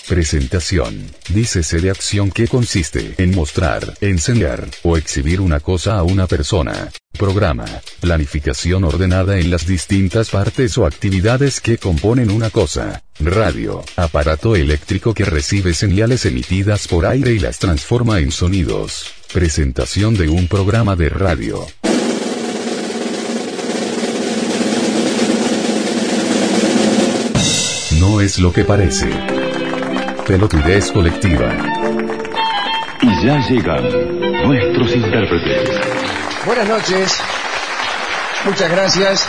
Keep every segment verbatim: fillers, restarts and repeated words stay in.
Presentación. Dícese de acción que consiste en mostrar, enseñar, o exhibir una cosa a una persona. Programa. Planificación ordenada en las distintas partes o actividades que componen una cosa. Radio. Aparato eléctrico que recibe señales emitidas por aire y las transforma en sonidos. Presentación de un programa de radio. No es lo que parece. Pelotudez colectiva. Y ya llegan nuestros intérpretes. Buenas noches. Muchas gracias.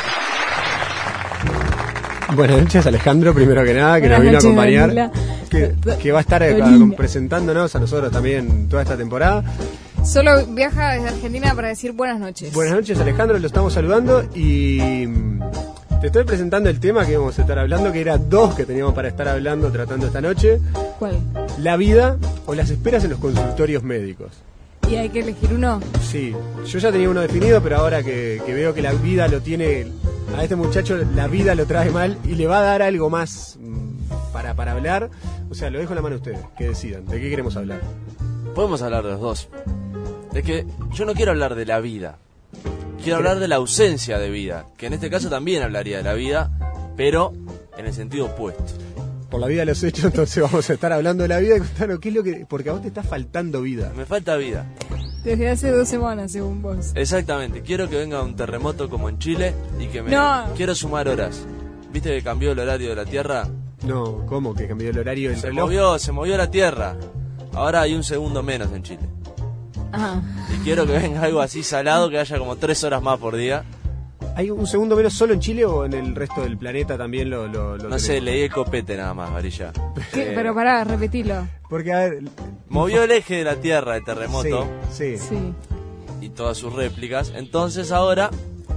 Buenas noches, Alejandro, primero que nada, que Buenas nos vino noches, a acompañar. Danila. Que, que va a estar acá Danila. presentándonos a nosotros también toda esta temporada. Solo viaja desde Argentina para decir buenas noches. Buenas noches, Alejandro, lo estamos saludando y mm, te estoy presentando el tema que íbamos a estar hablando, que era dos que teníamos para estar hablando, tratando esta noche. ¿Cuál? La vida o las esperas en los consultorios médicos. ¿Y hay que elegir uno? Sí, yo ya tenía uno definido, pero ahora que, que veo que la vida lo tiene, a este muchacho la vida lo trae mal y le va a dar algo más mm, para, para hablar, o sea, lo dejo en la mano a ustedes, que decidan, ¿de qué queremos hablar? Podemos hablar de los dos. Es que yo no quiero hablar de la vida. Quiero hablar de la ausencia de vida, que en este caso también hablaría de la vida, pero en el sentido opuesto. Por la vida de los hechos, entonces vamos a estar hablando de la vida y contanos qué es lo que... Porque a vos te está faltando vida. Me falta vida. Desde hace dos semanas, según vos. Exactamente. Quiero que venga un terremoto como en Chile y que me... No. Quiero sumar horas. ¿Viste que cambió el horario de la Tierra? No, ¿cómo que cambió el horario del Se reloj? movió, se movió la Tierra. Ahora hay un segundo menos en Chile. Ajá. Y quiero que venga algo así salado, que haya como tres horas más por día. ¿Hay un segundo menos solo en Chile o en el resto del planeta también lo, lo, lo No sé, leí el copete nada más, Varilla. ¿Qué? Eh, Pero pará, repetilo. Porque, a ver... Movió el eje de la Tierra el terremoto. Sí, sí. Sí. Y todas sus réplicas. Entonces ahora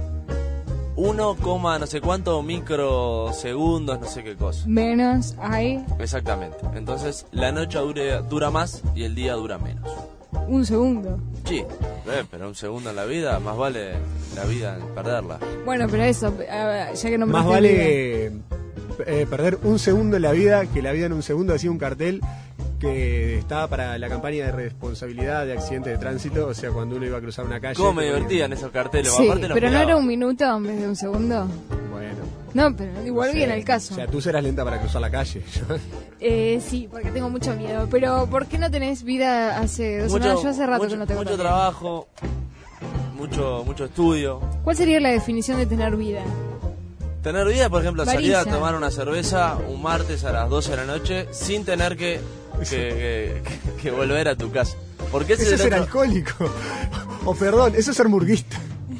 uno, no sé cuánto microsegundos, no sé qué cosa. Menos hay Exactamente. Entonces la noche dure, dura más y el día dura menos. un segundo. Sí, eh, pero un segundo en la vida, más vale la vida en perderla. Bueno, pero eso, a- ya que no Más vale eh, perder un segundo en la vida que la vida en un segundo, decía un cartel que estaba para la campaña de responsabilidad de accidentes de tránsito, o sea, cuando uno iba a cruzar una calle... ¿Cómo me te ponían- divertían esos carteles? Sí, Aparte los pero no pegaba. era un minuto en vez de un segundo. Bueno, No, pero igual no sé. bien el caso. O sea, tú serás lenta para cruzar la calle. Eh, sí, porque tengo mucho miedo. Pero ¿por qué no tenés vida hace dos Mucho, semanas? Yo hace rato mucho, que no tengo mucho vida. trabajo, mucho, mucho estudio. ¿Cuál sería la definición de tener vida? Tener vida, por ejemplo, salir a Varilla. tomar una cerveza un martes a las doce de la noche sin tener que, que, que, que volver a tu casa. Porque ese Eso es es el ser otro- alcohólico. O perdón, eso es ser murguista.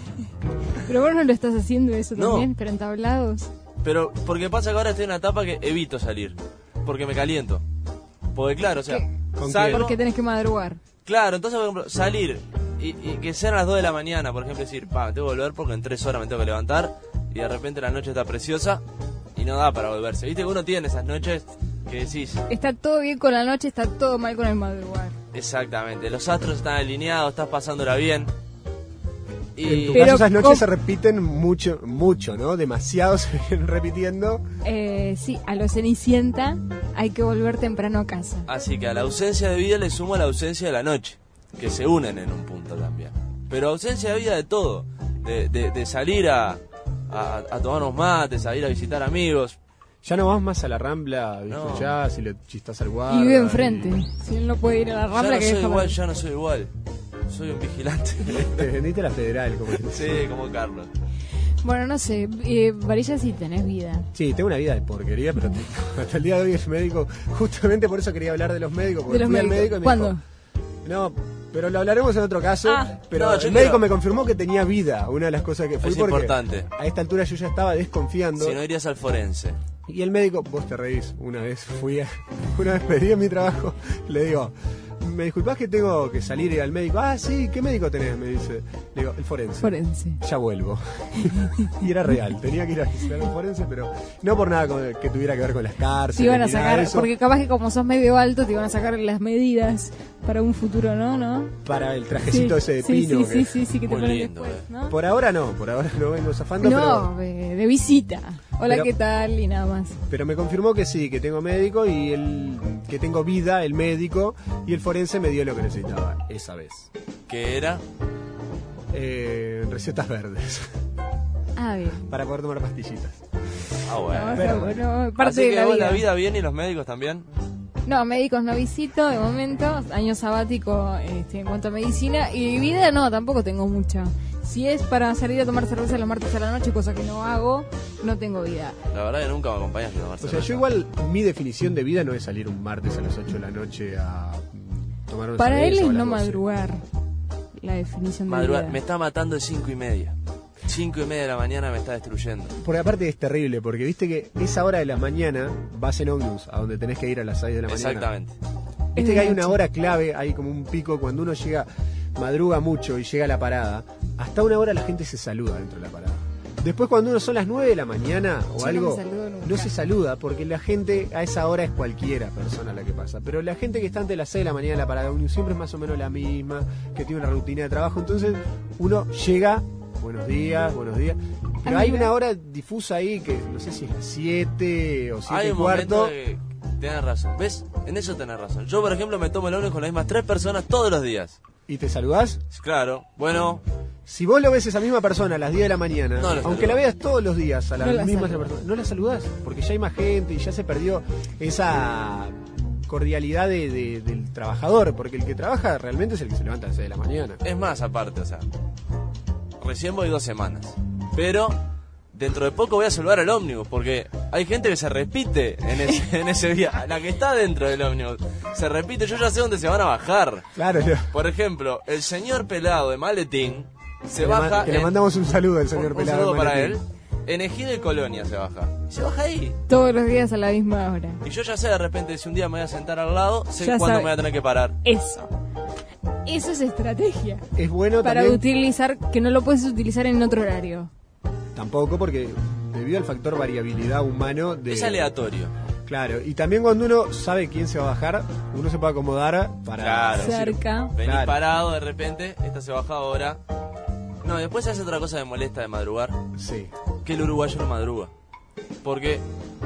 Pero vos no lo estás haciendo eso No. también, pero entablados. Pero porque pasa que ahora estoy en una etapa que evito salir. Porque me caliento. Porque claro, o sea, ¿Qué? ¿Con salgo- Porque tenés que madrugar. Claro, entonces por ejemplo, salir y, y que sean las dos de la mañana, por ejemplo, decir, pa, me tengo que volver porque en tres horas me tengo que levantar y de repente la noche está preciosa y no da para volverse. Viste que uno tiene esas noches que decís, Está todo bien con la noche, está todo mal con el madrugar. exactamente, los astros están alineados, estás pasándola bien. En Y tu Pero caso esas noches ¿cómo? se repiten mucho, mucho, ¿no? Demasiado se vienen repitiendo. Eh, sí, a lo Cenicienta hay que volver temprano a casa. así que a la ausencia de vida le sumo la ausencia de la noche, que se unen en un punto también. Pero ausencia de vida de todo, de, de, de salir a, a, a tomar unos mates, a ir a visitar amigos. Ya no vas más a la Rambla, ¿viste? No. Ya, si le chistás al guarda. Y vive enfrente. Si él no puede ir a la Ya Rambla, no que soy deja igual, para- ya no soy igual. Soy un vigilante. Te vendiste a la federal, como que- Sí, como Carlos. Bueno, no sé, eh, Varilla, sí tenés vida. Sí, tengo una vida de porquería, pero te- hasta el día de hoy es médico. Justamente por eso quería hablar de los médicos. Porque De los fui al médicos. médico y me ¿Cuándo? dijo, no, pero lo hablaremos en otro caso. Ah. pero No, el yo médico quiero- me confirmó que tenía vida. Una de las cosas que fui Es porque importante. a esta altura yo ya estaba desconfiando. Si no irías al forense. Y el médico, vos te reís, una vez fui a, una vez pedí en mi trabajo, le digo, me disculpás que tengo que salir y ir al médico. Ah, sí, ¿qué médico tenés? Me dice. Le digo, el forense. Forense. Ya vuelvo. Y era real, tenía que ir a visitar un forense, pero no por nada con- que tuviera que ver con las cárceles. Te iban a ni nada de sacar, eso. porque capaz que como sos medio alto, te iban a sacar las medidas para un futuro, ¿no? ¿No? Para el trajecito ese de sí, pino. sí, que- sí, sí, sí, que te Muy ponen lindo, después, eh. ¿no? Por ahora no, por ahora no vengo zafando, No, de, de visita. pero Hola, Pero- ¿qué tal? Y nada más. Pero me confirmó que sí, que tengo médico y el que tengo vida, el médico, y el forense me dio lo que necesitaba esa vez. Que era... Eh, recetas verdes, Ah, bien. para poder tomar pastillitas. Ah, No, bueno. está pero- bueno, parte Así de que la vos vida. la vida bien y los médicos también. No, médicos no visito de momento, año sabático este, en cuanto a medicina, y vida no, tampoco tengo mucha. Si es para salir a tomar cerveza los martes a la noche, cosa que no hago, no tengo vida. La verdad que nunca me acompañaste a tomar O sea, cerveza. yo igual, mi definición de vida no es salir un martes a las ocho de la noche a mm, tomar una Para cerveza él o es a las no doce. madrugar, la definición de Madrugar. vida. Me está matando de cinco y media. Cinco y media de la mañana me está destruyendo. Porque aparte es terrible, porque viste que esa hora de la mañana vas en ómnibus, a donde tenés que ir a las seis de la mañana. Exactamente. Viste Es que hay de una noche. hora clave, hay como un pico, cuando uno llega, madruga mucho y llega a la parada, hasta una hora la gente se saluda dentro de la parada. Después cuando uno son las nueve de la mañana o Yo no algo, me saludo nunca. no se saluda, porque la gente a esa hora es cualquiera persona la que pasa. Pero la gente que está antes de las seis de la mañana en la parada de ómnibus siempre es más o menos la misma, que tiene una rutina de trabajo, entonces uno llega, buenos días, buenos días. Pero Ah, hay mira. una hora difusa ahí que no sé si es las siete o siete Hay y un cuarto. momento que tenés razón. ¿Ves? En eso tenés razón. Yo, por ejemplo, me tomo el ómnibus con las mismas tres personas todos los días. ¿Y te saludás? Claro. Bueno, Si vos lo ves a esa misma persona a las diez de la mañana, No la aunque saludás. la veas todos los días a la No la misma saludás. persona, no la saludás, porque ya hay más gente y ya se perdió esa cordialidad de- de- del trabajador, porque el que trabaja realmente es el que se levanta a las seis de la mañana. es más aparte, o sea. Recién voy dos semanas. Pero dentro de poco voy a saludar al ómnibus, porque hay gente que se repite en ese, en ese día. La que está dentro del ómnibus se repite. Yo ya sé dónde se van a bajar. Claro, le- Por ejemplo, el señor pelado de Maletín se que, le, baja. ma- que le en- mandamos un saludo al un, señor un Pelado. saludo para él. Maletín. En Ejido y Colonia se baja. Se baja ahí. Todos los días a la misma hora. Y yo ya sé de repente si un día me voy a sentar al lado, sé Ya cuándo sabe. me voy a tener que parar. Eso. Eso es estrategia. Es bueno Para también, utilizar, que no lo puedes utilizar en otro horario. tampoco porque debido al factor variabilidad humano de... Es aleatorio. Claro, y también cuando uno sabe quién se va a bajar, uno se puede acomodar para... Claro. Cerca. Venís Claro. parado de repente, esta se baja ahora. No, después hace otra cosa que me molesta de madrugar, Sí. que el uruguayo no madruga. Porque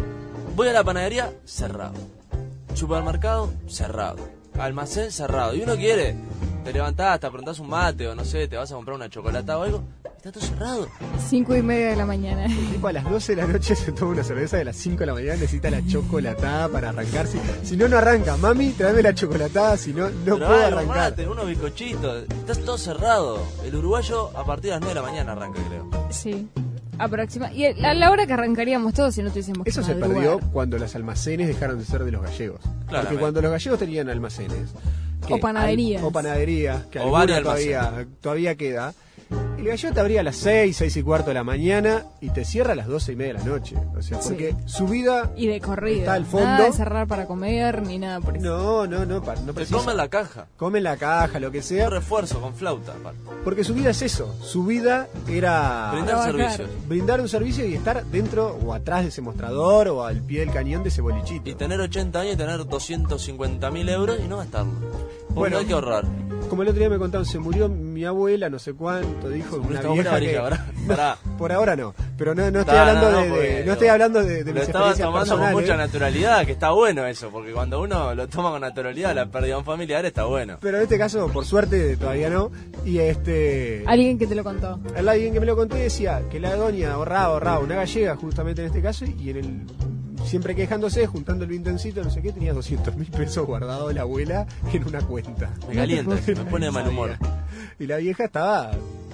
voy a la panadería, cerrado. Supermercado, cerrado. Almacén, cerrado. Y uno quiere, te levantás, te aprontás un mate o no sé, te vas a comprar una chocolata o algo, está todo cerrado. Cinco y media de la mañana. El tipo a las doce de la noche se toma una cerveza, de las cinco de la mañana necesita la chocolatada para arrancarse. Si no, no arranca. Mami, tráeme la chocolatada, si no, no Pero puedo algo, arrancar. mate, unos bizcochitos, está todo cerrado. El uruguayo a partir de las nueve de la mañana arranca, creo. Sí. Aproxima. Y el- a la hora que arrancaríamos todos si no tuviésemos que Eso se madrugar. perdió cuando los almacenes dejaron de ser de los gallegos. Porque Claramente. cuando los gallegos tenían almacenes... O panaderías. al- o panaderías, que O alguna varios todavía, todavía queda. El gallego te abría a las seis, seis y cuarto de la mañana y te cierra a las doce y media de la noche. O sea, Sí. porque su vida... Y de corrido. Está al fondo. Nada de cerrar para comer ni nada por eso. No, no, no, pa- no Te precisa. comen la caja. Comen la caja, lo que sea. Un refuerzo con flauta, aparte. Porque su vida es eso. Su vida era Brindar Trabajar. servicios. brindar un servicio y estar dentro o atrás de ese mostrador o al pie del cañón de ese bolichito. Y tener ochenta años y tener doscientos cincuenta mil euros y no gastarlo. Porque Bueno. hay que ahorrar. Como el otro día me contaron, se murió mi abuela, no sé cuánto, dijo una Está buena vieja que... varilla, pará, pará. Por ahora no, pero no, no estoy No, hablando no, de, porque de- no lo- estoy hablando de, de Lo mis estaba experiencias tomando con personales, mucha naturalidad, que está bueno eso, porque cuando uno lo toma con naturalidad, la pérdida de un familiar está bueno. pero en este caso, por suerte, todavía no. Y este... Alguien que te lo contó. Alguien que me lo conté decía que la doña ahorraba, ahorraba, una gallega justamente en este caso, y en el siempre quejándose, juntando el vintencito, no sé qué, tenía doscientos mil pesos guardados de la abuela en una cuenta. Me calienta, te me pone de mal humor. Y la vieja estaba,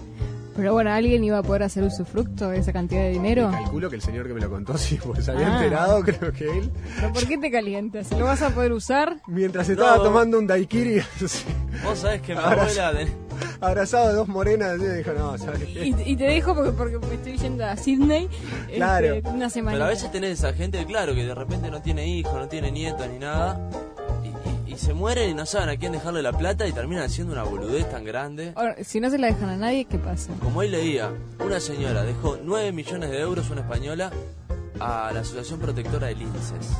Pero bueno, ¿alguien iba a poder hacer usufructo de esa cantidad de dinero? calculo que el señor que me lo contó, sí, porque se había Ah. enterado, creo que él, ¿Pero por qué te calientas? ¿Lo vas a poder usar? mientras estaba No. tomando un daiquiri, así, Vos sabés que mi Ahora abuela... de- abrazado de dos morenas, y dijo, no, ¿sabes qué? Y, y te dejo porque, porque me estoy yendo a Sydney este, Claro. una semana. Pero a veces tenés esa gente, claro, que de repente no tiene hijos, no tiene nietos ni nada, y, y- y se mueren y no saben a quién dejarle la plata y terminan haciendo una boludez tan grande. Ahora, si no se la dejan a nadie, ¿qué pasa? Como hoy leía, una señora dejó nueve millones de euros, una española, a la Asociación Protectora de Linces.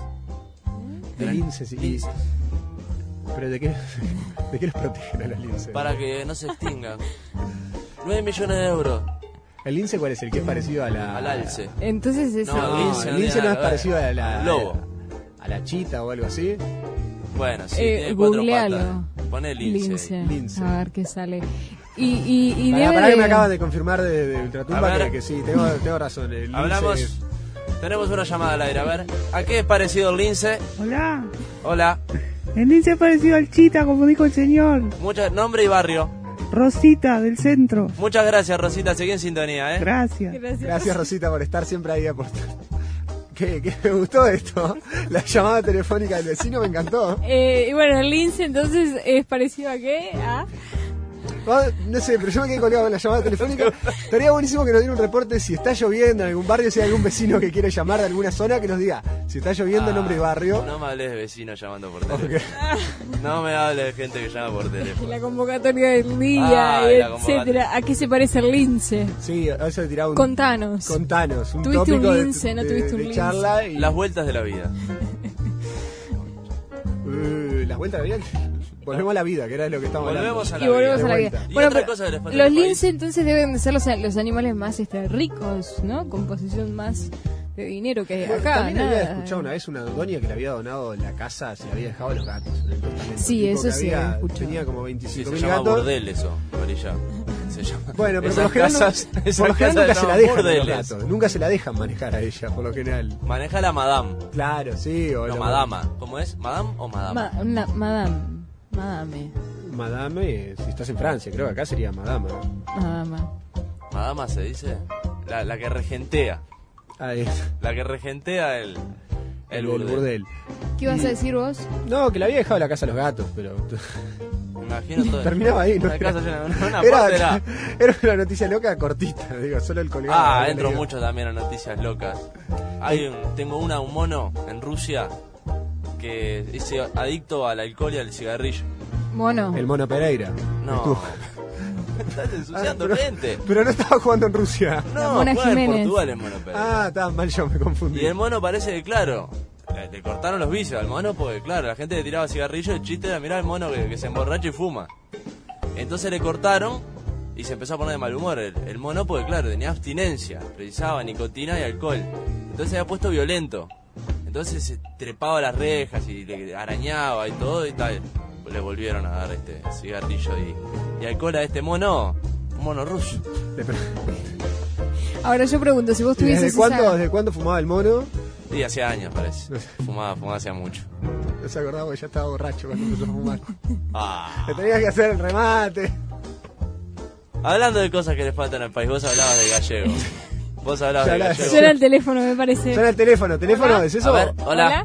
De linces y... Linces. ¿Pero de qué, de qué los protegen a los linces? Para que no se extingan. nueve millones de euros. ¿El lince cuál es? ¿El que es parecido a la...? Al alce. Entonces eso. No, No, el lince el no lince tiene no es nada que parecido a la... Al lobo. A la chita o algo así. Bueno, sí, Eh, tiene cuatro googlealo. patas. Poné lince. Lince. Lince. A ver qué sale. Y, y, y Pará, debe pará de... que me acaban de confirmar de, de Ultratumba A ver. que, que sí, tengo, tengo razón. El lince Hablamos. es- Tenemos una llamada al aire. A ver, ¿a qué es parecido el lince? Hola, Hola. el lince es parecido al chita, como dijo el señor. Mucha, nombre y barrio. Rosita, del centro. Muchas gracias, Rosita. Seguí en sintonía, ¿eh? Gracias. Gracias. Gracias, Rosita, por estar siempre ahí aportando. Que, que me gustó esto. La llamada telefónica del vecino me encantó. Eh, y bueno, el lince entonces es parecido a qué? A... Ah, No sé, pero yo me quedé colgado en la llamada telefónica. Estaría buenísimo que nos diera un reporte si está lloviendo en algún barrio, si hay algún vecino que quiere llamar de alguna zona, que nos diga si está lloviendo, Ah, nombre y barrio. No me hables de vecinos llamando por teléfono. Ok. No me hables de gente que llama por teléfono. La convocatoria del día, Ah, y la etcétera. convocatoria. ¿A qué se parece el lince? Sí, a eso le tiraba un... Contanos. Contanos, un ¿Tuviste un tópico de- lince? ¿No de, tuviste un de lince? charla y... Las vueltas de la vida. Uh, las vueltas de la vida. Volvemos a la vida, que era de lo que estamos Volvemos hablando. a la Y volvemos vida. a la De vida. vuelta. Y Bueno, otra pero cosa que les falta los en el lince entonces deben de ser los, los animales más este, ricos, ¿no? Con posesión más de dinero que hay Bueno, acá. también había nada. escuchado una vez una doña que le había donado la casa, se la había dejado a los gatos. En el testamento. Sí, Tipo eso que sí, había- había escuchado. Tenía como Sí, veinticinco se mil llama gatos. burdel eso, Marilla. Se llama. Bueno, pero por Esas lo general, no- casas- por esas lo general casas nunca se la llaman dejan a los burdeles. gatos. Nunca se la dejan manejar a ella, por lo general. Maneja la madame. Claro, sí. O No, la- madama. ¿Cómo es? ¿Madame o madama? Ma- una- madame. Madame. Madame, eh, si estás en Francia, creo que acá sería madama. Madame. Madama se dice. La, la que regentea. Ah, eh, La que regentea el, el el burdel. burdel. ¿Qué ibas a decir vos? No, que le había dejado la casa a los gatos, pero Me imagino todo. terminaba ahí, ¿no? Una casa llena de una, una Era, parte era- era una noticia loca cortita, digo, solo el colgado. Ah, había entro leído. mucho también a noticias locas. Hay un, tengo una, un mono en Rusia que es adicto al alcohol y al cigarrillo. Mono. El mono Pereira. No. Estuvo- Estás ensuciando Ah, pero, gente. pero no estaba jugando en Rusia. La No, Mona juega en Jiménez. Portugal el mono Pereira. Ah, estaba mal, yo me confundí. Y el mono parece que, claro, le, le cortaron los vicios al mono porque, claro, la gente le tiraba cigarrillo y el chiste era mirar al mono que, que se emborracha y fuma. Entonces le cortaron y se empezó a poner de mal humor el, el mono porque, claro, tenía abstinencia, precisaba nicotina y alcohol. Entonces se había puesto violento. Entonces se trepaba a las rejas y le arañaba y todo y tal. Le volvieron a dar este cigarrillo y, y alcohol a este mono, un mono ruso. Ahora yo pregunto, si vos ¿Y tuvieses ¿Desde cuándo, esa... ¿Desde cuándo fumaba el mono? Y hace años, parece. Fumaba, fumaba hacía mucho. No se acordaba porque ya estaba borracho cuando empezó a fumar. Ah. Le tenías que hacer el remate. Hablando de cosas que le faltan al país, vos hablabas de gallego. Vos hablabas Ya de la- gallego. Suena el teléfono, me parece. Suena el teléfono. ¿Teléfono Hola. es eso? A ver, hola.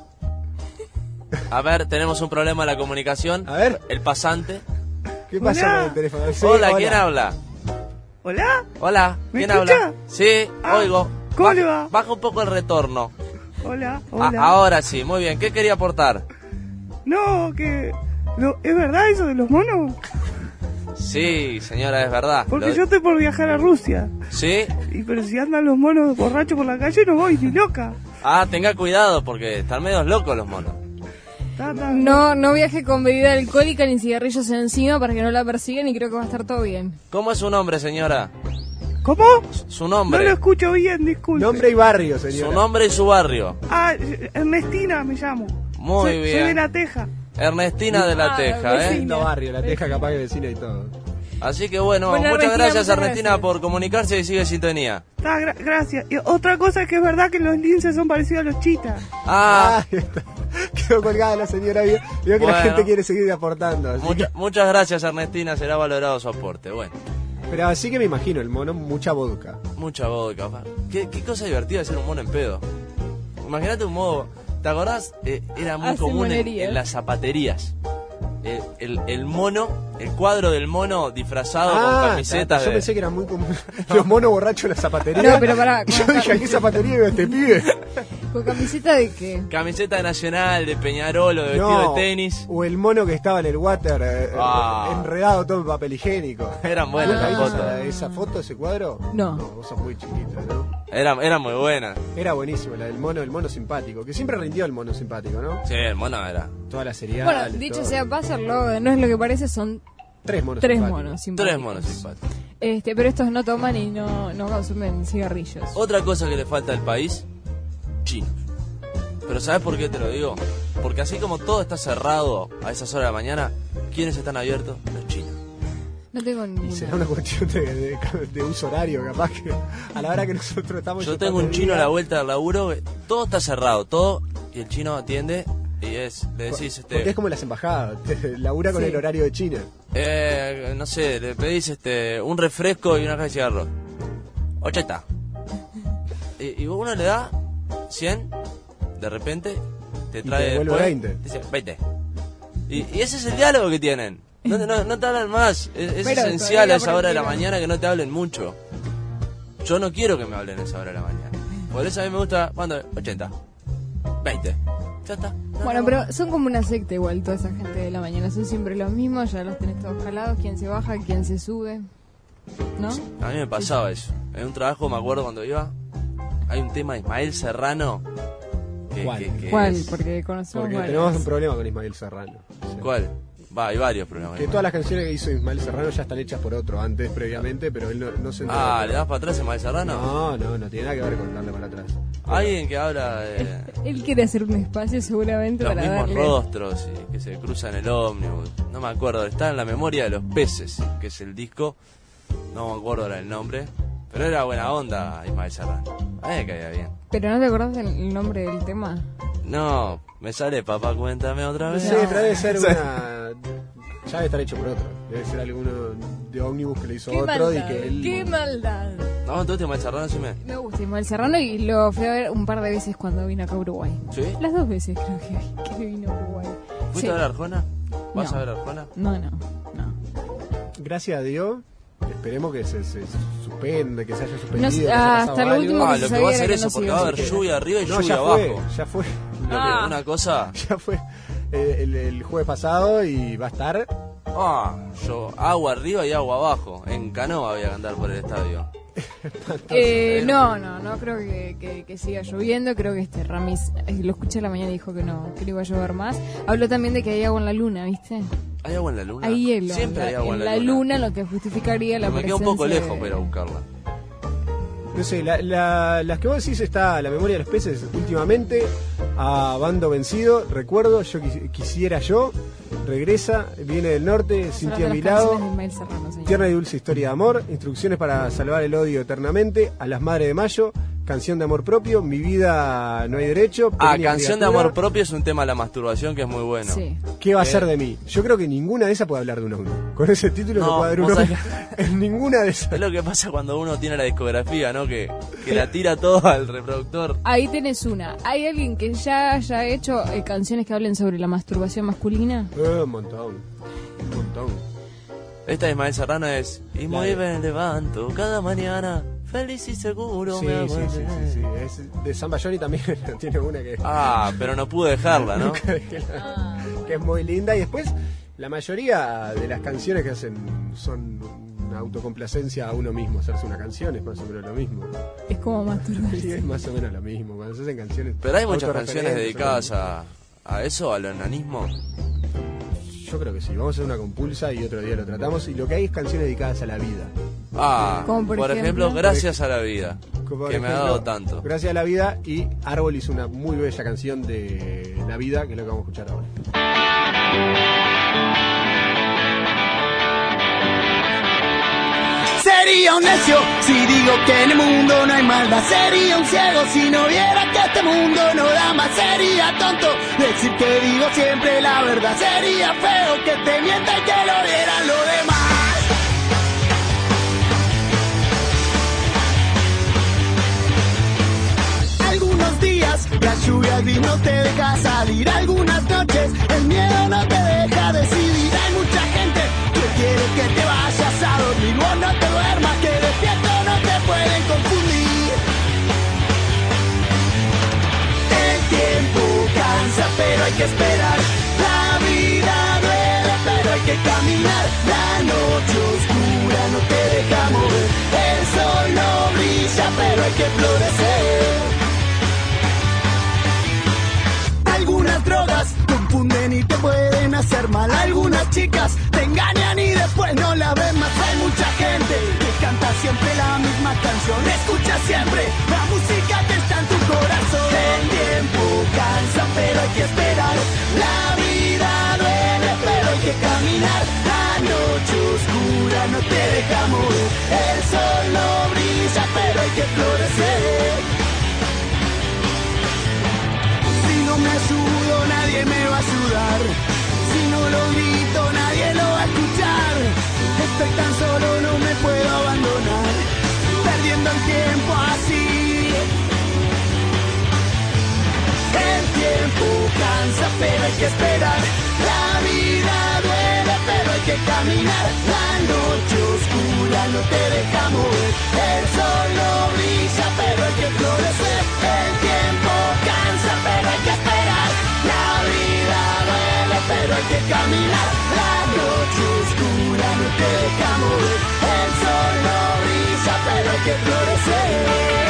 A ver, tenemos un problema en la comunicación. A ver. El pasante. ¿Qué pasa Hola. con el teléfono? Sí, hola, ¿quién habla? Hola, Hola, ¿Me ¿quién escucha? habla? Sí, Ah, oigo. ¿cómo Baja- le va? Baja un poco el retorno. hola, A- hola. ahora sí, muy bien. ¿Qué quería aportar? No, que... no, ¿es verdad eso de los monos? Sí, señora, es verdad. Porque Lo- yo estoy por viajar a Rusia. ¿Sí? Y pero si andan los monos borrachos por la calle no voy, ni loca. Ah, tenga cuidado porque están medio locos los monos. Ta, ta. No, no viaje con bebida alcohólica ni cigarrillos encima para que no la persigan y creo que va a estar todo bien. ¿Cómo es su nombre, señora? ¿Cómo? Su No nombre. lo escucho bien, disculpe. Nombre y barrio, señora. Su nombre y su barrio. Ah, Ernestina me llamo. Muy soy, bien. Soy de La Teja. Ernestina de la Ah, Teja, ¿eh? vecina. Lindo barrio, la Teja capaz que vecina y todo. Así que bueno, Bueno, muchas Ernestina, gracias muchas Ernestina gracias. por comunicarse y sigue en sintonía. Ah, gra- gracias. Y otra cosa es que es verdad que los linces son parecidos a los chitas. Ah, Ahí está. Quedó colgada la señora. Vio, vio que la Bueno. gente quiere seguir aportando. Así mucha- que, muchas gracias Ernestina, será valorado su aporte. Bueno, pero así que me imagino, el mono, mucha vodka. mucha vodka. pa. ¿Qué, qué cosa divertida ser un mono en pedo. Imagínate un modo, ¿te acordás? Eh, era muy Hace común en, monerías. en las zapaterías. Eh, el, el mono, el cuadro del mono disfrazado con Ah, camisetas yo de... pensé que era muy común. Los monos borrachos en la zapatería. No, pero pará, Y yo con dije, ¿a qué zapatería iba este pibe? ¿Con camiseta de qué? Camiseta de Nacional, de Peñarol o de vestido No, de tenis. o el mono que estaba en el water eh, Ah. eh, enredado todo en papel higiénico. Eran buenas ¿Nunca las viste fotos. esa, esa foto, ese cuadro? No. vos sos muy chiquita, ¿no? Era, era muy buena. Era buenísimo, la del mono, el mono simpático, que siempre rindió el mono simpático, ¿no? Sí, el mono era. Toda la seriedad. Bueno, dicho sea paso, el logo de No es lo que parece son Tres monos Tres simpáticos. monos simpáticos. Tres monos simpáticos. Este, pero estos no toman y no, no consumen cigarrillos. Otra cosa que le falta al país, chinos. Pero ¿sabes por qué te lo digo? Porque así como todo está cerrado a esas horas de la mañana, ¿quiénes están abiertos? Los chinos. No tengo Y ninguna. será una cuestión de, de, de uso horario, capaz que a la hora que nosotros estamos... Yo chupando tengo un el chino a día, la vuelta del laburo, todo está cerrado, todo, y el chino atiende y es, le decís, Porque es este, como las embajadas, te labura con Sí. el horario de China. eh, no sé, le pedís este, un refresco y una caja de cigarro. ochenta. Y, y uno le da cien, de repente te Y te trae devuelve después, veinte. dice veinte. Y, y ese es el diálogo que tienen. No, no, no te hablan más. Es, es Pero esencial todavía a esa hora de la aprendieron. mañana que no te hablen mucho. Yo no quiero que me hablen a esa hora de la mañana. Por eso a mí me gusta, ¿cuándo? ochenta. veinte. Ya está. No, Bueno, no, pero son como una secta igual toda esa gente de la mañana. Son siempre los mismos, ya los tenés todos jalados. Quién se baja, quién se sube. ¿No? A mí me pasaba eso. En un trabajo me acuerdo cuando iba. Hay un tema de Ismael Serrano. Que, ¿Cuál? que- que ¿Cuál? es- Porque conocemos Porque varias. tenemos un problema con Ismael Serrano. O sea, ¿Cuál? Va, hay varios problemas. Que todas las canciones que hizo Ismael Serrano ya están hechas por otro antes, previamente, pero él no, no se enteró. Ah, ¿le das para atrás a Ismael Serrano? No, no, no tiene nada que ver con darle para atrás. Alguien que habla de Él quiere hacer un espacio seguramente los para mismos darle. rostros y que se cruzan en el ómnibus. No me acuerdo, está en la memoria de los peces, que es el disco. No me acuerdo ahora el nombre. Pero era buena onda Ismael Serrano. A mí me caía bien. Pero no te acordás del nombre del tema. No, me sale papá, cuéntame otra No vez. sé, pero debe ser una... Ya debe estar hecho por otro. Debe ser alguno de ómnibus que le hizo ¡Qué otro maldad! y que él... ¡Qué maldad! No, entonces Ismael Serrano sí me... Me gusta Ismael Serrano y lo fui a ver un par de veces cuando vino acá a Uruguay. ¿Sí? Las dos veces creo que, que vino a Uruguay. ¿Fuiste Sí. a ver Arjona? ¿Vas No. a ver Arjona? No, no, no. Gracias a Dios, esperemos que se, se suspenda, que se haya suspendido. No sé, que haya hasta pasado lo algo. último Ah, que lo se que va a sabía hacer era que eso, no porque se va a iba a haber hacer. lluvia arriba y No, lluvia ya abajo. fue, ya fue. Lo que- Ah. Una cosa... Ya fue eh, el, el jueves pasado y va a estar... Ah, yo, agua arriba y agua abajo. En canoa voy a andar por el estadio. Eh, no, no, no creo que, que, que siga lloviendo. Creo que este Ramis, eh, lo escuché a la mañana y dijo que no, que no iba a llover más. Habló también de que hay agua en la luna, ¿viste? ¿Hay agua en la luna? Hay hielo. Siempre en hay la, agua en en la, la luna, lo que justificaría la Pero me queda un poco presencia lejos de- para ir a buscarla. No sé, la, la- las que vos decís está la memoria de los peces últimamente a bando vencido. Recuerdo, yo quis- quisiera yo, regresa, viene del norte, Son Cintia las a mi canciones lado, de Ismael Serrano, señor. tierna y dulce historia de amor, instrucciones para salvar el odio eternamente, a las madres de mayo, canción de amor propio, mi vida no hay derecho. Ah, pequeña canción de criatura, amor propio es un tema de la masturbación que es muy bueno. Sí. ¿Qué va a Eh. ser de mí? Yo creo que ninguna de esas puede hablar de un hombre. Con ese título no, No, puede haber un vos hombre. sabés En ninguna de esas. Es lo que pasa cuando uno tiene la discografía, ¿no? Que, que la tira todo al reproductor. Ahí tenés una. ¿Hay alguien que ya haya hecho eh, canciones que hablen sobre la masturbación masculina? Eh, un montón. Un montón. Esta de Ismael Serrano es... Y muy Dale. me levanto cada mañana, feliz y seguro Sí, me sí, hago sí, sí, entender. sí. Es de San Bayoni también tiene una que, Ah, pero no pude dejarla, ¿no? que es muy linda. Y después, la mayoría de las canciones que hacen son una autocomplacencia a uno mismo. Hacerse una canción es más o menos lo mismo. Es como masturbarse. Sí, es más o menos lo mismo. Cuando se hacen canciones. Pero hay muchas canciones autorreferentes, dedicadas son- a, a eso, al onanismo. Yo creo que sí. Vamos a hacer una compulsa y otro día lo tratamos. Y lo que hay es canciones dedicadas a la vida. Ah, Como por por, ejemplo- ejemplo, Gracias a la vida, Como por que me ha ejemplo, dado tanto. Gracias a la vida. Y Árbol hizo una muy bella canción de la vida, que es lo que vamos a escuchar ahora. Sería un necio si digo que en el mundo no hay maldad. Sería un ciego si no viera que este mundo no da más. Sería tonto decir que digo siempre la verdad. Sería feo que te mienta y que lo vieran los demás. Algunos días la lluvia gris no te deja salir. Algunas noches el miedo no te deja decidir. Hay mucha gente que quiere que te vayas a dormir. Vos no te duermas, que despierto no te pueden confundir. El tiempo cansa, pero hay que esperar. La vida duele, pero hay que caminar. La noche oscura no te deja mover. El sol no brilla, pero hay que florecer. Algunas drogas confunden y te pueden hacer mal. Algunas chicas te engañan y después estación. Escucha siempre la música que está en tu corazón. El tiempo cansa, pero hay que esperar. La vida duele, pero hay que caminar. La noche oscura no te deja mover. El sol no brilla, pero hay que florecer. Si no me ayudo, nadie me va a ayudar. Si no lo grito, nadie lo va a escuchar. Estoy tan solo, no me puedo abandonar, perdiendo el tiempo así. El tiempo cansa, pero hay que esperar. La vida duele, pero hay que caminar. La noche oscura no te deja mover. El sol no brilla, pero hay que florecer. El tiempo cansa, pero hay que esperar. La vida duele, pero hay que caminar. La noche oscura no te deja mover. El sol no brilla, pero hay que florecer.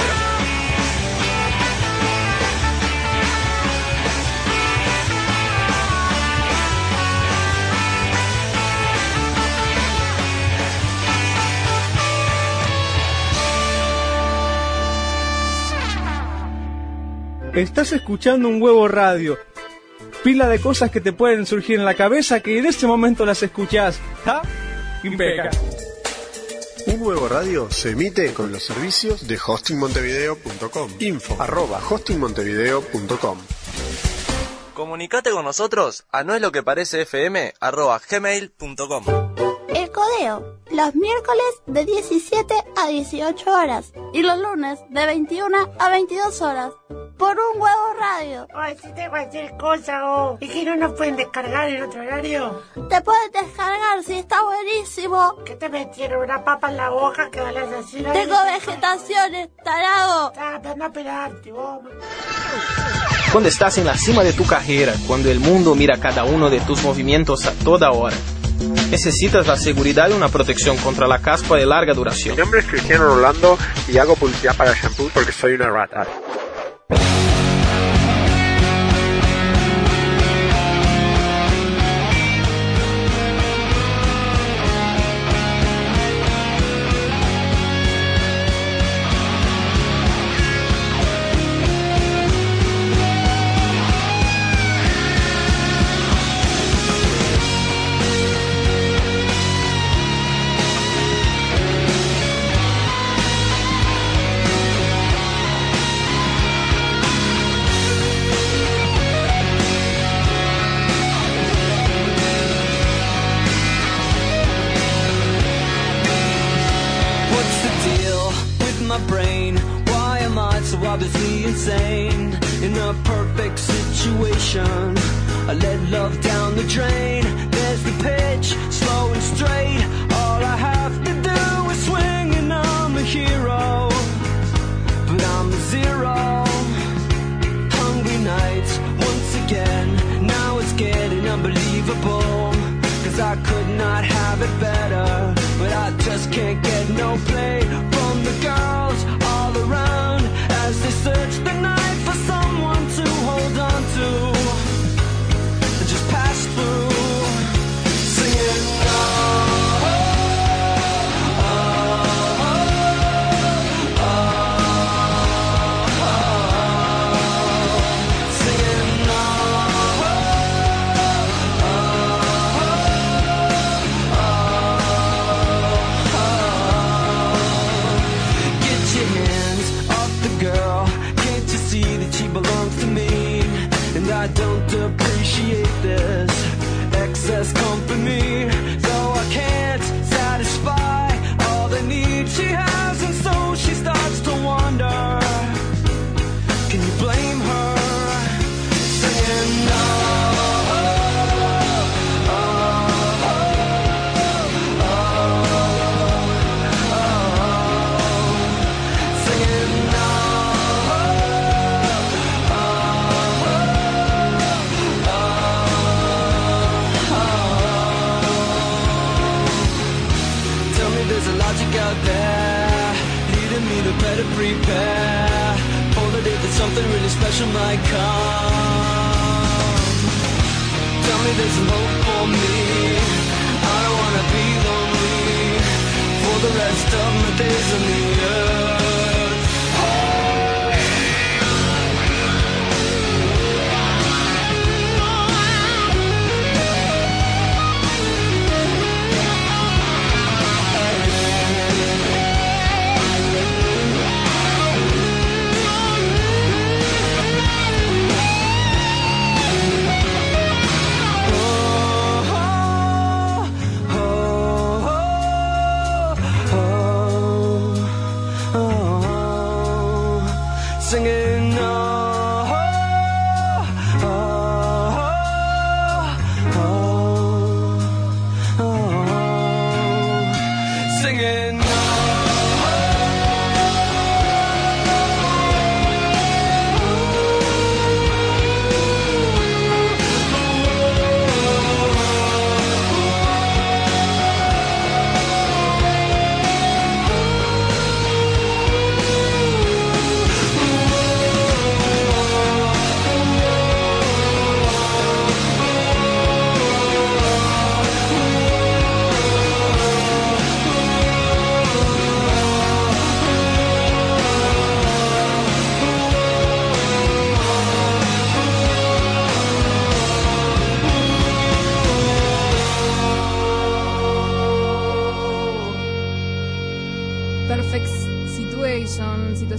Estás escuchando Un Huevo Radio. Pila de cosas que te pueden surgir en la cabeza que en ese momento las escuchás. ¿Ah? Impeca. Un Huevo Radio se emite con los servicios de hosting montevideo punto com. Info arroba hosting montevideo punto com. Comunicate con nosotros a no es lo que parece fm arroba gmail punto com. El Codeo, los miércoles de diecisiete a dieciocho horas y los lunes de veintiuna a veintidós horas. Por Un Huevo Radio. Ay, si te cualquier cosa, oh. ¿Y que no nos pueden descargar en otro horario? Te puedes descargar, si está buenísimo. ¿Qué te metieron una papa en la boca que hablas así? Tengo vegetaciones, tarado. Ah, pero no pelarte, vos. Cuando estás en la cima de tu carrera, cuando el mundo mira cada uno de tus movimientos a toda hora, necesitas la seguridad y una protección contra la caspa de larga duración. Mi nombre es Cristiano Rolando y hago publicidad para shampoo porque soy una rata. obviously insane. In a perfect situation, I let love down the drain. There's the pitch, slow and straight. All I have to do is swing and I'm a hero. But I'm a zero. Hungry nights, once again. Now it's getting unbelievable. Cause I could not have it better. But I just can't get no play from the girls all around as they search the night for someone to hold on to. Just pass through, singing oh, oh, oh, oh, oh, singing oh, oh, oh, get your hands off the girl. Can't you see that she belongs to me? And I don't appreciate this excess company, though I can't satisfy all the needs she has, and so she starts to wonder, can you blame her? Saying no. Out there, leading me to better prepare for the day that something really special might come. Tell me there's some hope for me. I don't wanna be lonely for the rest of my days on the earth.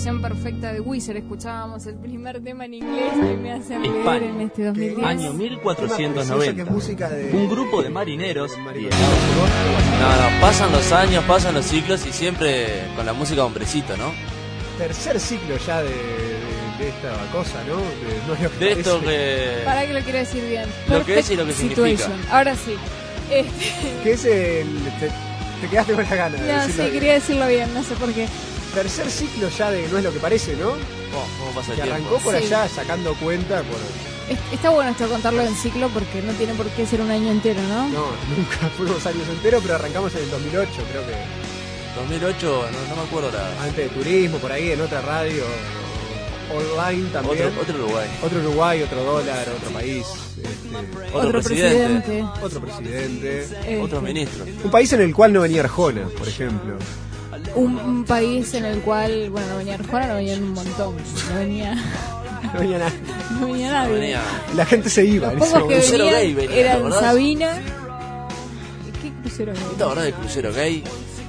situación perfecta de Wizard. Escuchábamos el primer tema en inglés que me hace leer España, en este dos mil diez. año mil cuatrocientos noventa. De... Un grupo de marineros. No, no, pasan los años, pasan los ciclos y siempre con la música hombrecito, ¿no? Tercer ciclo ya de, de, de esta cosa, ¿no? De, no es lo que de esto parece. que... Para que lo quiero decir bien. Lo que es y lo que Situation. significa. Ahora sí. Este... ¿Qué es el...? Te, te quedaste con la gana de No, decirlo sí, bien. quería decirlo bien, no sé por qué. Tercer ciclo ya de No es lo que parece, ¿no? Oh, ¿cómo pasa el que tiempo? arrancó por Sí. allá sacando cuenta por... Es- Está bueno esto contarlo en ciclo porque no tiene por qué ser un año entero, ¿no? No, nunca fuimos años enteros, pero arrancamos en el dos mil ocho, creo que. dos mil ocho, no, no me acuerdo la... Antes de turismo, por ahí, en otra radio, online también. Otro, otro Uruguay. Otro Uruguay, otro dólar, otro país. Este, Otro, Otro presidente. presidente. Otro presidente. Eh, Otros ministros. Un país en el cual no venía Arjona, por ejemplo. Un, un país en el cual, bueno, no venía Arjona, no venían un montón. No venía, No venía nadie. no venía nadie. Venía... La gente se iba. Los en ese pocos que momento. Crucero venían gay venía, ¿te eran acordás? Sabina. ¿Qué crucero gay? ¿Te acordás del crucero gay?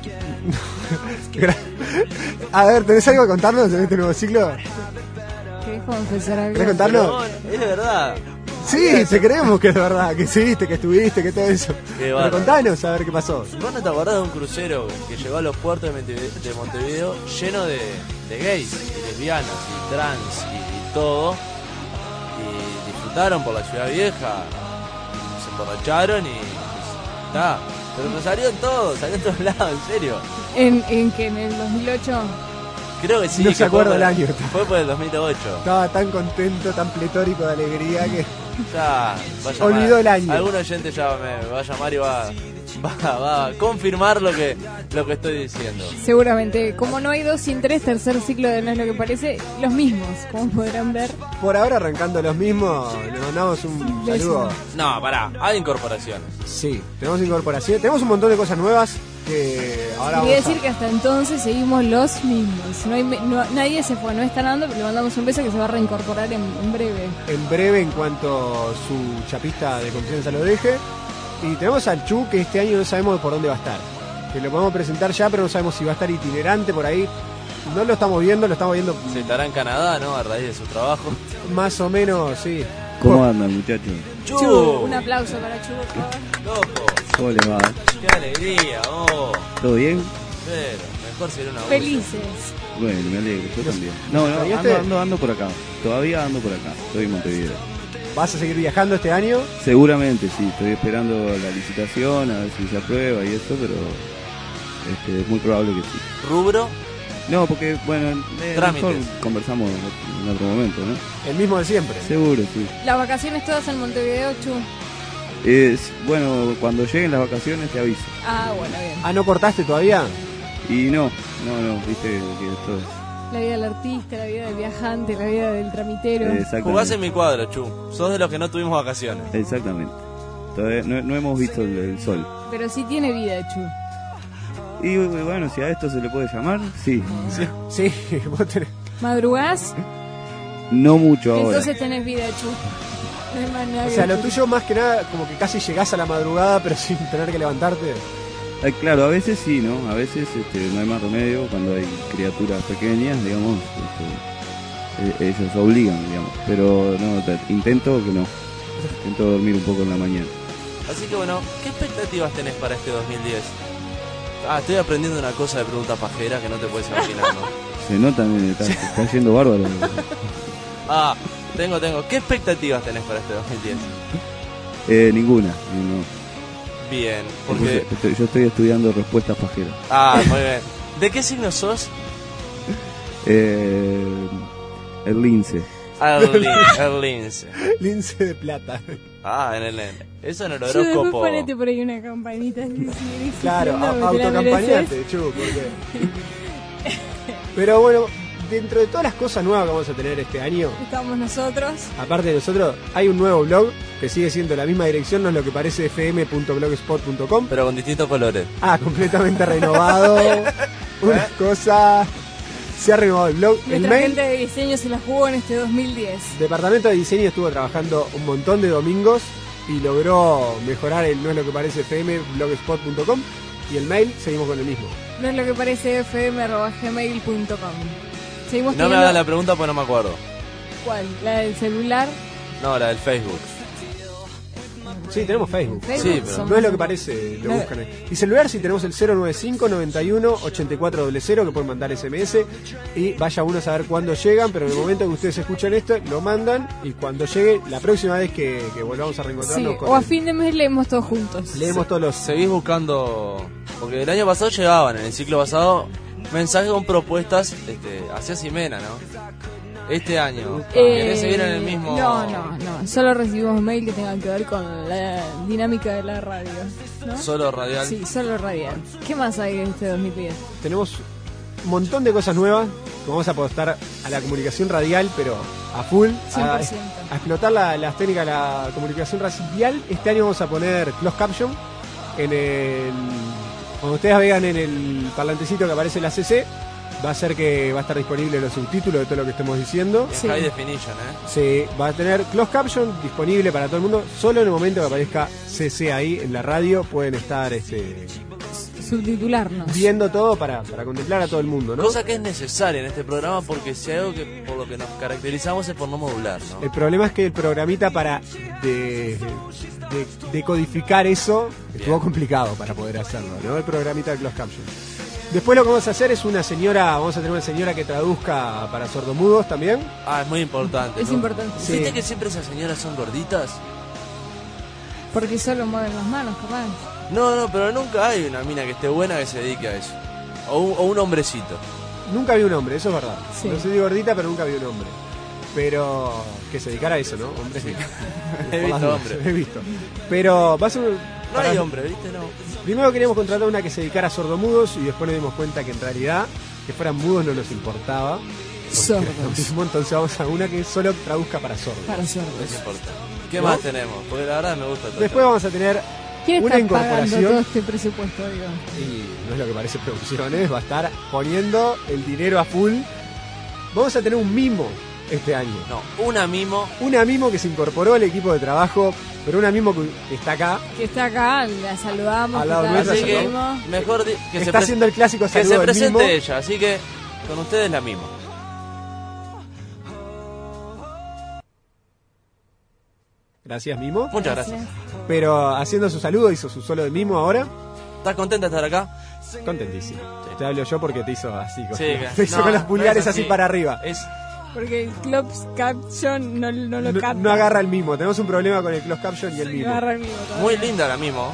A ver, ¿tenés algo que contarnos en este nuevo ciclo? ¿Querés confesar algo? ¿Querés contarnos? Pero, es de verdad. Sí, te creemos que es verdad, que seguiste, que estuviste, que todo eso. Qué Pero bárbaro. contanos a ver qué pasó. ¿Vos no te acordás de un crucero que llegó a los puertos de Montevideo, de Montevideo lleno de, de gays y lesbianas y trans y, y todo? Y disfrutaron por la ciudad vieja, se emborracharon y... Está, pero nos salió en todo, salió en todos lados, en serio. ¿En, en que en el dos mil ocho? Creo que sí. No que se acuerda fue el por- año. Fue por el dos mil ocho. Estaba tan contento, tan pletórico de alegría que... Ya, va a llamar- Olvidó el año. Algún oyente ya me, me va a llamar y va, va, va a confirmar lo que, lo que estoy diciendo. Seguramente. Como no hay dos sin tres, tercer ciclo de No es lo que parece, los mismos, como podrán ver. Por ahora arrancando los mismos, le mandamos un saludo. No, pará, hay incorporaciones. Sí, tenemos incorporación, tenemos un montón de cosas nuevas que ahora Quería vamos decir que hasta entonces seguimos los mismos. No hay, me- no- nadie se fue, no está dando, pero le mandamos un beso que se va a reincorporar en, en breve. a, en breve en cuanto su chapista de confianza lo deje. Y tenemos al Chu, que este año no sabemos por dónde va a estar. Que lo podemos presentar ya, pero no sabemos si va a estar itinerante por ahí. No lo estamos viendo, lo estamos viendo Se estará en Canadá, ¿no? A raíz de su trabajo. más o menos, sí. ¿Cómo andan, muchachos? Chu, Chu, un aplauso para Chu, por favor. loco, ¿Cómo les va? qué alegría, oh. ¿Todo bien? Pero, mejor sería una Felices. Bueno, me alegro, yo también. No, no, ¿Extrañaste? ando, ando, ando por acá. Todavía ando por acá. Estoy en Montevideo. ¿Vas a seguir viajando este año? Seguramente sí, estoy esperando la licitación, a ver si se aprueba y eso, pero este, es muy probable que sí. Rubro, No, porque, bueno, eh, Trámites. mejor conversamos en otro momento, ¿no? El mismo de siempre. Seguro, sí. Las vacaciones todas en Montevideo, Chu. Es, bueno, cuando lleguen las vacaciones te aviso. Ah, bueno, bien. Ah, ¿no cortaste todavía? Y no, no, no, viste que esto es... La vida del artista, la vida del viajante, la vida del tramitero. Exactamente. jugás en mi cuadro, Chu. Sos de los que no tuvimos vacaciones. Exactamente. Todavía no, no hemos visto el, el sol. Pero sí tiene vida, Chu. Y bueno, si a esto se le puede llamar, sí. Sí, sí, vos tenés... ¿Madrugás? No mucho ahora. Entonces tenés vida, Chu. No hay más nada O que sea, lo decir. tuyo más que nada como que casi llegás a la madrugada pero sin tener que levantarte. Eh, claro, a veces sí, ¿no? A veces este, no hay más remedio cuando hay criaturas pequeñas, digamos, este, eh, ellos obligan, digamos. Pero no, te- intento que no. Intento dormir un poco en la mañana. Así que bueno, ¿qué expectativas tenés para este dos mil diez? Ah, estoy aprendiendo una cosa de pregunta pajera que no te puedes imaginar, ¿no? Se nota, nene, está, está yendo bárbaro. Ah, tengo, tengo. ¿Qué expectativas tenés para este dos mil diez? Eh, ninguna. No. Bien, porque... Estoy- yo estoy estudiando respuestas pajeras. Ah, muy bien. ¿De qué signo sos? Eh, el lince. El, lin- el lince. Lince de plata. Ah, en el en- eso en el Chu, después horóscopo. ponete por ahí una campanita. así, sigue Claro, existiendo, a- te la mereces. autocampañate, Chu, porque... Pero bueno, dentro de todas las cosas nuevas que vamos a tener este año, Estamos nosotros. aparte de nosotros, hay un nuevo blog que sigue siendo la misma dirección, no es lo que parece f m punto blogspot punto com. Pero con distintos colores. Ah, completamente renovado. Una cosa... Se ha renovado el blog. El Nuestra mail, gente de diseño se la jugó en este dos mil diez. Departamento de Diseño estuvo trabajando un montón de domingos y logró mejorar el no es lo que parece f m blogspot punto com y el mail seguimos con el mismo. No es lo que parece f m arroba gmail punto com. Seguimos No me teniendo- hagas la pregunta porque no me acuerdo. ¿Cuál? ¿La del celular? No, la del Facebook. Sí, tenemos Facebook. Facebook Sí, pero- No es lo que parece, lo No. buscan ahí. Y celular, si tenemos el cero nueve cinco, noventa y uno, ochenta y cuatro cero cero, que pueden mandar S M S y vaya uno a saber cuándo llegan, pero en el momento que ustedes escuchan esto, lo mandan y cuando llegue, la próxima vez que, que volvamos a Sí, reencontrarnos con o a el- fin de mes leemos todos juntos. leemos todos los... Seguís buscando. Porque el año pasado llegaban, en el ciclo pasado, mensajes con propuestas este, hacia Ximena, ¿no? Este año. Eh, ¿Querés seguir en el mismo.? No, no, no. Solo recibimos mail que tengan que ver con la dinámica de la radio, ¿no? Solo radial. Sí, solo radial. ¿Qué más hay en este dos mil diez? Tenemos un montón de cosas nuevas. Vamos a apostar a la comunicación radial, pero a full. cien A, por ciento. a explotar la- las técnicas de la comunicación radial. Este año vamos a poner closed caption en el... Cuando ustedes vean en el parlantecito que aparece la C C, va a ser que va a estar disponible los subtítulos de todo lo que estemos diciendo. En High Definition, ¿eh? Sí, va a tener closed caption disponible para todo el mundo. Solo en el momento que aparezca C C ahí en la radio pueden estar este, Subtitularnos. viendo todo para, para contemplar a todo el mundo, ¿no? Cosa que es necesaria en este programa porque si hay algo que por lo que nos caracterizamos es por no modular, ¿no? El problema es que el programita para de, de- decodificar eso estuvo complicado para poder hacerlo, ¿no? El programita de closed caption. Después lo que vamos a hacer es una señora, vamos a tener una señora que traduzca para sordomudos también. Ah, es muy importante. Es ¿no? importante. Sí. ¿Viste que siempre esas señoras son gorditas? Porque solo mueven las manos, capaz. No, no, pero nunca hay una mina que esté buena que se dedique a eso. O un, o un hombrecito. Nunca vi un hombre, eso es verdad. Sí. No soy gordita, pero nunca vi un hombre. Pero que se dedicara a eso, ¿no? Hombre, sí. He Por las visto dudas, hombre. He visto. Pero va a ser... No hay hombre, ¿viste? No. Primero queríamos contratar una que se dedicara a sordomudos y después nos dimos cuenta que en realidad que fueran mudos no nos importaba. Sordos. Lo mismo, entonces vamos a una que solo traduzca para sordos. Para sordos. No importa. ¿Qué ¿No? más tenemos? Porque la verdad me gusta todo. Después vamos a tener ¿Quién una está pagando todo incorporación este presupuesto, digo? y no es lo que parece producciones, va a estar poniendo el dinero a full. Vamos a tener un mimo este año. No, una mimo. Una mimo que se incorporó al equipo de trabajo, pero una mimo que está acá. Que está acá, la saludamos. Al lado que nuestro, tal, Así que seguimos. mejor di- que se Está pres- haciendo el clásico que saludo se del presente mimo. ella, así que con ustedes la mimo. Gracias, mimo. Muchas gracias. Pero haciendo su saludo, hizo su solo de mimo ahora. ¿Estás contenta de estar acá? Contentísimo. Te hablo yo porque te hizo así. Con, Sí, que- te hizo no, con los no pulgares es así. así. para arriba. Es Porque el Club Caption no, no lo No, capta. no agarra el mimo. Tenemos un problema con el closed caption y el mimo. No agarra el mismo. muy linda la mimo.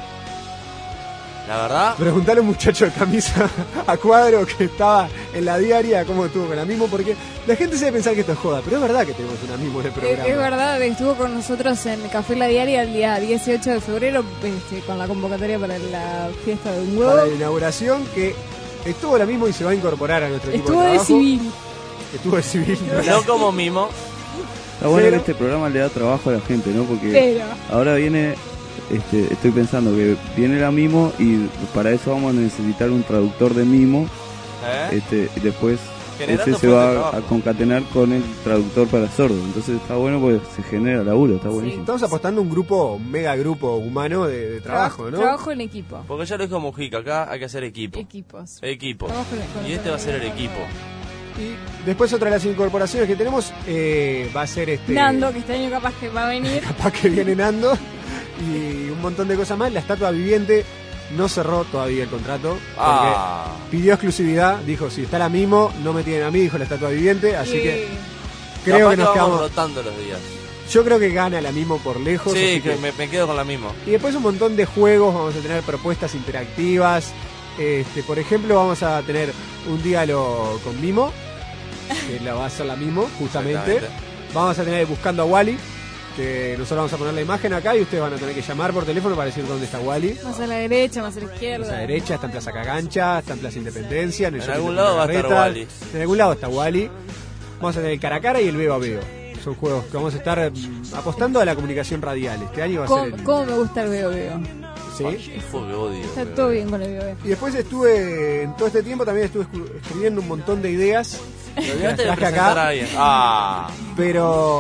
La verdad, Preguntale a un muchacho de camisa a cuadro que estaba en la diaria cómo estuvo con la mimo, porque la gente se debe pensar que esto es joda, pero es verdad que tenemos una mimo en el Es, programa. es verdad, estuvo con nosotros en Café La Diaria el día dieciocho de febrero este, con la convocatoria para la fiesta de un huevo. Para la inauguración, que estuvo la mismo y se va a incorporar a nuestro equipo Estuvo de de trabajo. civil. Estuvo de civil. no como mimo. Está bueno Pero- que este programa le da trabajo a la gente, ¿no? Porque Pero. ahora viene, este, estoy pensando que viene la mimo y para eso vamos a necesitar un traductor de mimo. ¿Eh? Este, y después Generando ese se fuente de va trabajo. a concatenar con el traductor para sordo. Entonces está bueno porque se genera laburo, está buenísimo. Estamos apostando a un grupo, un mega grupo humano de, de trabajo, ¿no? Trabajo en equipo. Porque ya lo dijo Mujica, acá hay que hacer equipo. Equipos. Equipo. Trabajo en- con Y este va a ser el equipo. Y después otra de las incorporaciones que tenemos eh, va a ser este... Nando, que este año capaz que va a venir. Capaz que viene Nando y un montón de cosas más. La estatua viviente no cerró todavía el contrato porque Ah. pidió exclusividad. Dijo, si está la mimo, no me tienen a mí, dijo la estatua viviente. Así que Y creo capaz que nos vamos quedamos... rotando los días. Yo creo que gana la mimo por lejos. Sí, así que me, me quedo con la mimo. Y después un montón de juegos, vamos a tener propuestas interactivas. Este, por ejemplo, vamos a tener un diálogo con Mimo, que la va a hacer la Mimo, justamente. Exactamente. Vamos a tener Buscando a Wally, que nosotros vamos a poner la imagen acá y ustedes van a tener que llamar por teléfono para decir dónde está Wally. Más a la derecha, más a la izquierda. A la derecha está en Plaza Cagancha, está en Plaza Independencia, en, el En Shopping algún de lado va a estar Retal. Wally. En algún lado está Wally. Vamos a tener el cara a cara y el veo a veo. Son juegos que vamos a estar mm, apostando a la comunicación radial. Este año va a ¿Cómo, ser el... cómo me gusta el veo veo? ¿Sí? Ay, fue que odio. Está todo bien con el veo veo. Y después estuve, en todo este tiempo también estuve escu- escribiendo un montón de ideas. Te que las olvidaste de traje presentar acá, a alguien. Ah. pero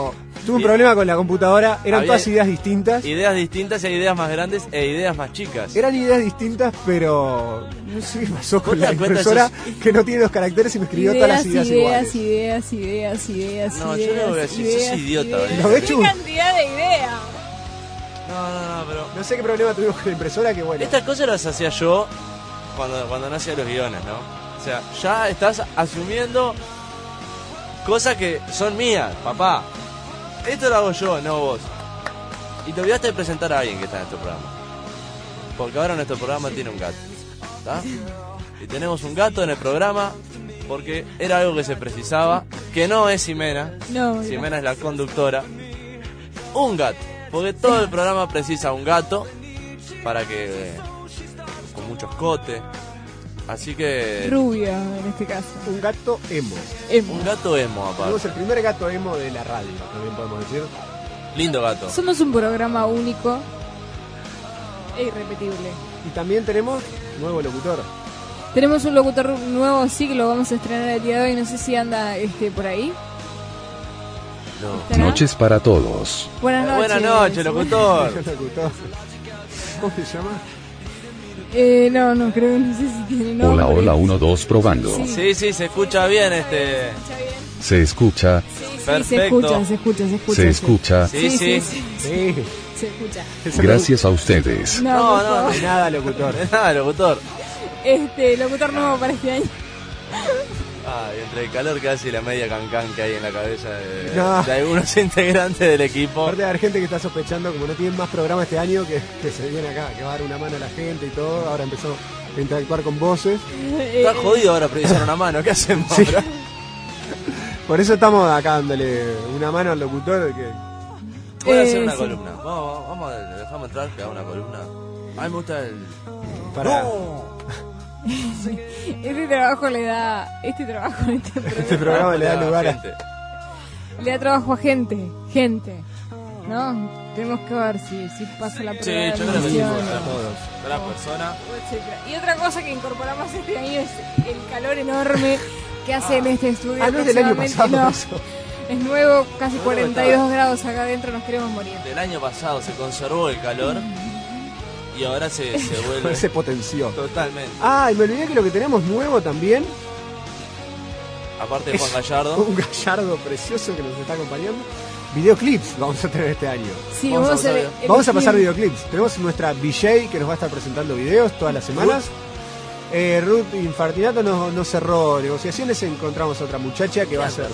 Tuve un problema con la computadora, eran Había todas ideas distintas. Ideas distintas, hay ideas más grandes e ideas más chicas. Eran ideas distintas, pero no sé qué pasó con ¿Vos te la das cuenta? impresora Sos- que no tiene dos caracteres y me escribió todas las ideas, ideas, iguales. ideas, ideas, ideas, No, ideas. yo no voy a decir, sos ideas, idiota, ideas. boludo. Lo de ¡Qué hecho, cantidad de ideas! No, no, no, pero... no sé qué problema tuvimos con la impresora, que bueno. Estas cosas las hacía yo cuando, cuando no hacía los guiones, ¿no? O sea, ya estás asumiendo cosas que son mías, papá. Esto lo hago yo, no vos. Y te olvidaste de presentar a alguien que está en este programa. Porque ahora nuestro programa tiene un gato. ¿Está? Y tenemos un gato en el programa porque era algo que se precisaba, que no es Ximena. No, Ximena es la conductora. Un gato. Porque todo el programa precisa un gato para que... eh, con mucho escote. Así que... Rubia, en este caso. Un gato emo. Emo. Un gato emo, aparte. Tenemos el primer gato emo de la radio, también podemos decir. Lindo gato. Somos un programa único e irrepetible. Y también tenemos nuevo locutor. Tenemos un locutor nuevo, sí, que lo vamos a estrenar el día de hoy. No sé si anda este por ahí. No. Noches para todos. Buenas noches. Buenas noches, locutor. Locutor. ¿Cómo se llama? Eh, no, no creo, no sé si tiene nombre. Hola, hola, uno, dos, probando. Sí, sí, se escucha bien este... Se escucha, Sí, sí, se Perfecto. escucha, se escucha, se escucha. se escucha. Sí, sí. sí, sí, Sí. se escucha. Gracias a ustedes. No, No, por no, favor. De nada, locutor. Nada, locutor. Este, locutor nuevo para este año. Ay, entre el calor que hace y la media cancán que hay en la cabeza de, No. de algunos integrantes del equipo. Aparte de haber gente que está sospechando, como no tienen más programa este año, que, que se viene acá, que va a dar una mano a la gente y todo. Ahora empezó a interactuar con voces. Está jodido ahora precisar una mano, ¿qué hacemos Sí. ahora? Por eso estamos acá dándole una mano al locutor. Que... Voy a hacer Eh, una sí. columna. Vamos, vamos, a- dejamos entrar que haga una columna. A mí me gusta el... Para... ¡No! Este trabajo le da, este trabajo, este programa, Este programa le da lugar a... gente. le da trabajo a gente, gente, ¿no? Tenemos que ver si, si pasa la Sí, prueba de yo creo que sí, admisión, a o- todos. Cada persona. etcétera. Y otra cosa que incorporamos este año es el calor enorme que hace en este estudio. Ah, no es del año Próximamente- pasado no, eso. es nuevo, casi Nuevo cuarenta y dos estaba. grados acá adentro, nos queremos morir. Del año pasado se conservó el calor y ahora se, se vuelve... Se potenció. Totalmente. Ah, y me olvidé que lo que tenemos nuevo también Aparte de es Juan Gallardo. un gallardo precioso que nos está acompañando. Videoclips vamos a tener este año. Sí, Vamos vamos, a a hacer pasar- el- Vamos a el- pasar videoclips. Tenemos nuestra V J que nos va a estar presentando videos todas las semanas. Eh, Ruth Infartinato no, no cerró negociaciones. Encontramos a otra muchacha que va a ser.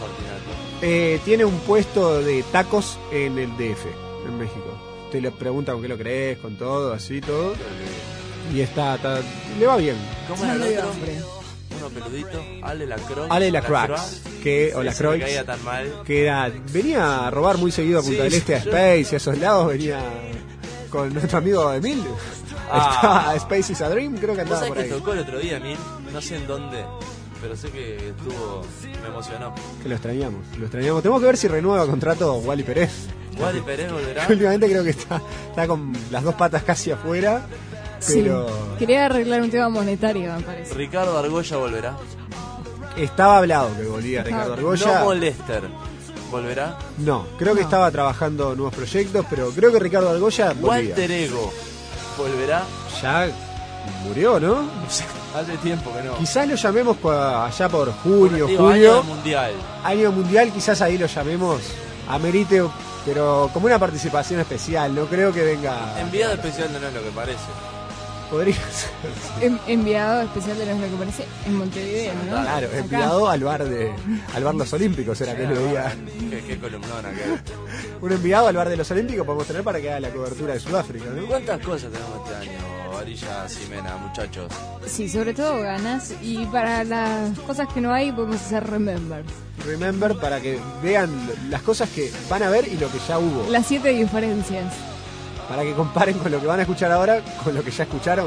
Eh, tiene un puesto de tacos en el D F, en México. Te le pregunta con qué lo crees, con todo, así, todo. Y está, está- le va bien. ¿Cómo era No el le otro? dio hambre. Uno peludito. Ale Lacroix. Ale Lacroix, que, o Ese Lacroix, me caía tan mal. que era, venía a robar muy seguido a Punta Sí, del Este, a yo- Space y a esos lados. Venía con nuestro amigo Emil. Ah. Estaba Space is a Dream, creo que ¿Vos andaba sabés por que ahí. tocó el otro día, Emil? No sé en dónde, pero sé que estuvo... Me emocionó. Que lo extrañamos, lo extrañamos. Tenemos que ver si renueva contrato Wally Pérez. Wally Pérez volverá. Últimamente creo que está, está con las dos patas casi afuera. Sí, Pero quería arreglar un tema monetario, me parece. Ricardo Argolla volverá. estaba hablado que volvía Ricardo Argolla. No Molester volverá. No, creo que estaba trabajando nuevos proyectos, pero creo que Ricardo Argolla volvía. Walter Ego volverá. Ya murió, ¿no? Hace tiempo que no. Quizás lo llamemos cua- allá por junio, Digo, año julio. del mundial. Año mundial, quizás ahí lo llamemos. Amerite, pero como una participación especial. No creo que venga. Enviado especial no es lo que parece. Podría ser. En- enviado especial de lo que parece en Montevideo, ¿no? Claro, Acá. enviado al bar de al bar Los Olímpicos, era que lo veía. Qué, qué columnona que... Un enviado al bar de Los Olímpicos podemos tener para que haga la cobertura de Sudáfrica, ¿no? ¿Cuántas cosas tenemos este año, Varilla Ximena, muchachos? Sí, sobre todo ganas. Y para las cosas que no hay, podemos hacer remembers. Remember para que vean las cosas que van a ver y lo que ya hubo. Las siete diferencias. Para que comparen con lo que van a escuchar ahora con lo que ya escucharon.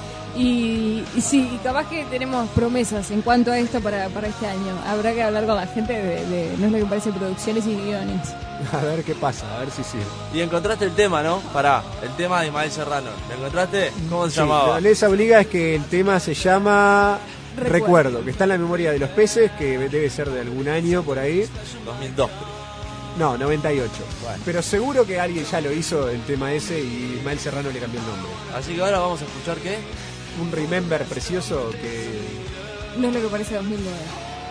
Y, y sí, y capaz que tenemos promesas en cuanto a esto para, para este año. Habrá que hablar con la gente de, de no es lo que parece producciones y guiones. A ver qué pasa, a ver si sí. Y encontraste el tema, ¿no? Pará, el tema de Ismael Serrano. ¿Lo encontraste? ¿Cómo se Sí, llamaba? lo que les obliga es que el tema se llama Recuerdo. Recuerdo, que está en la memoria de los peces, que debe ser de algún año por ahí. dos mil dos. No, noventa y ocho. Bueno. Pero seguro que alguien ya lo hizo el tema ese y Ismael Serrano le cambió el nombre. Así que ahora vamos a escuchar qué. Un Remember precioso que... No es lo que parece dos mil nueve.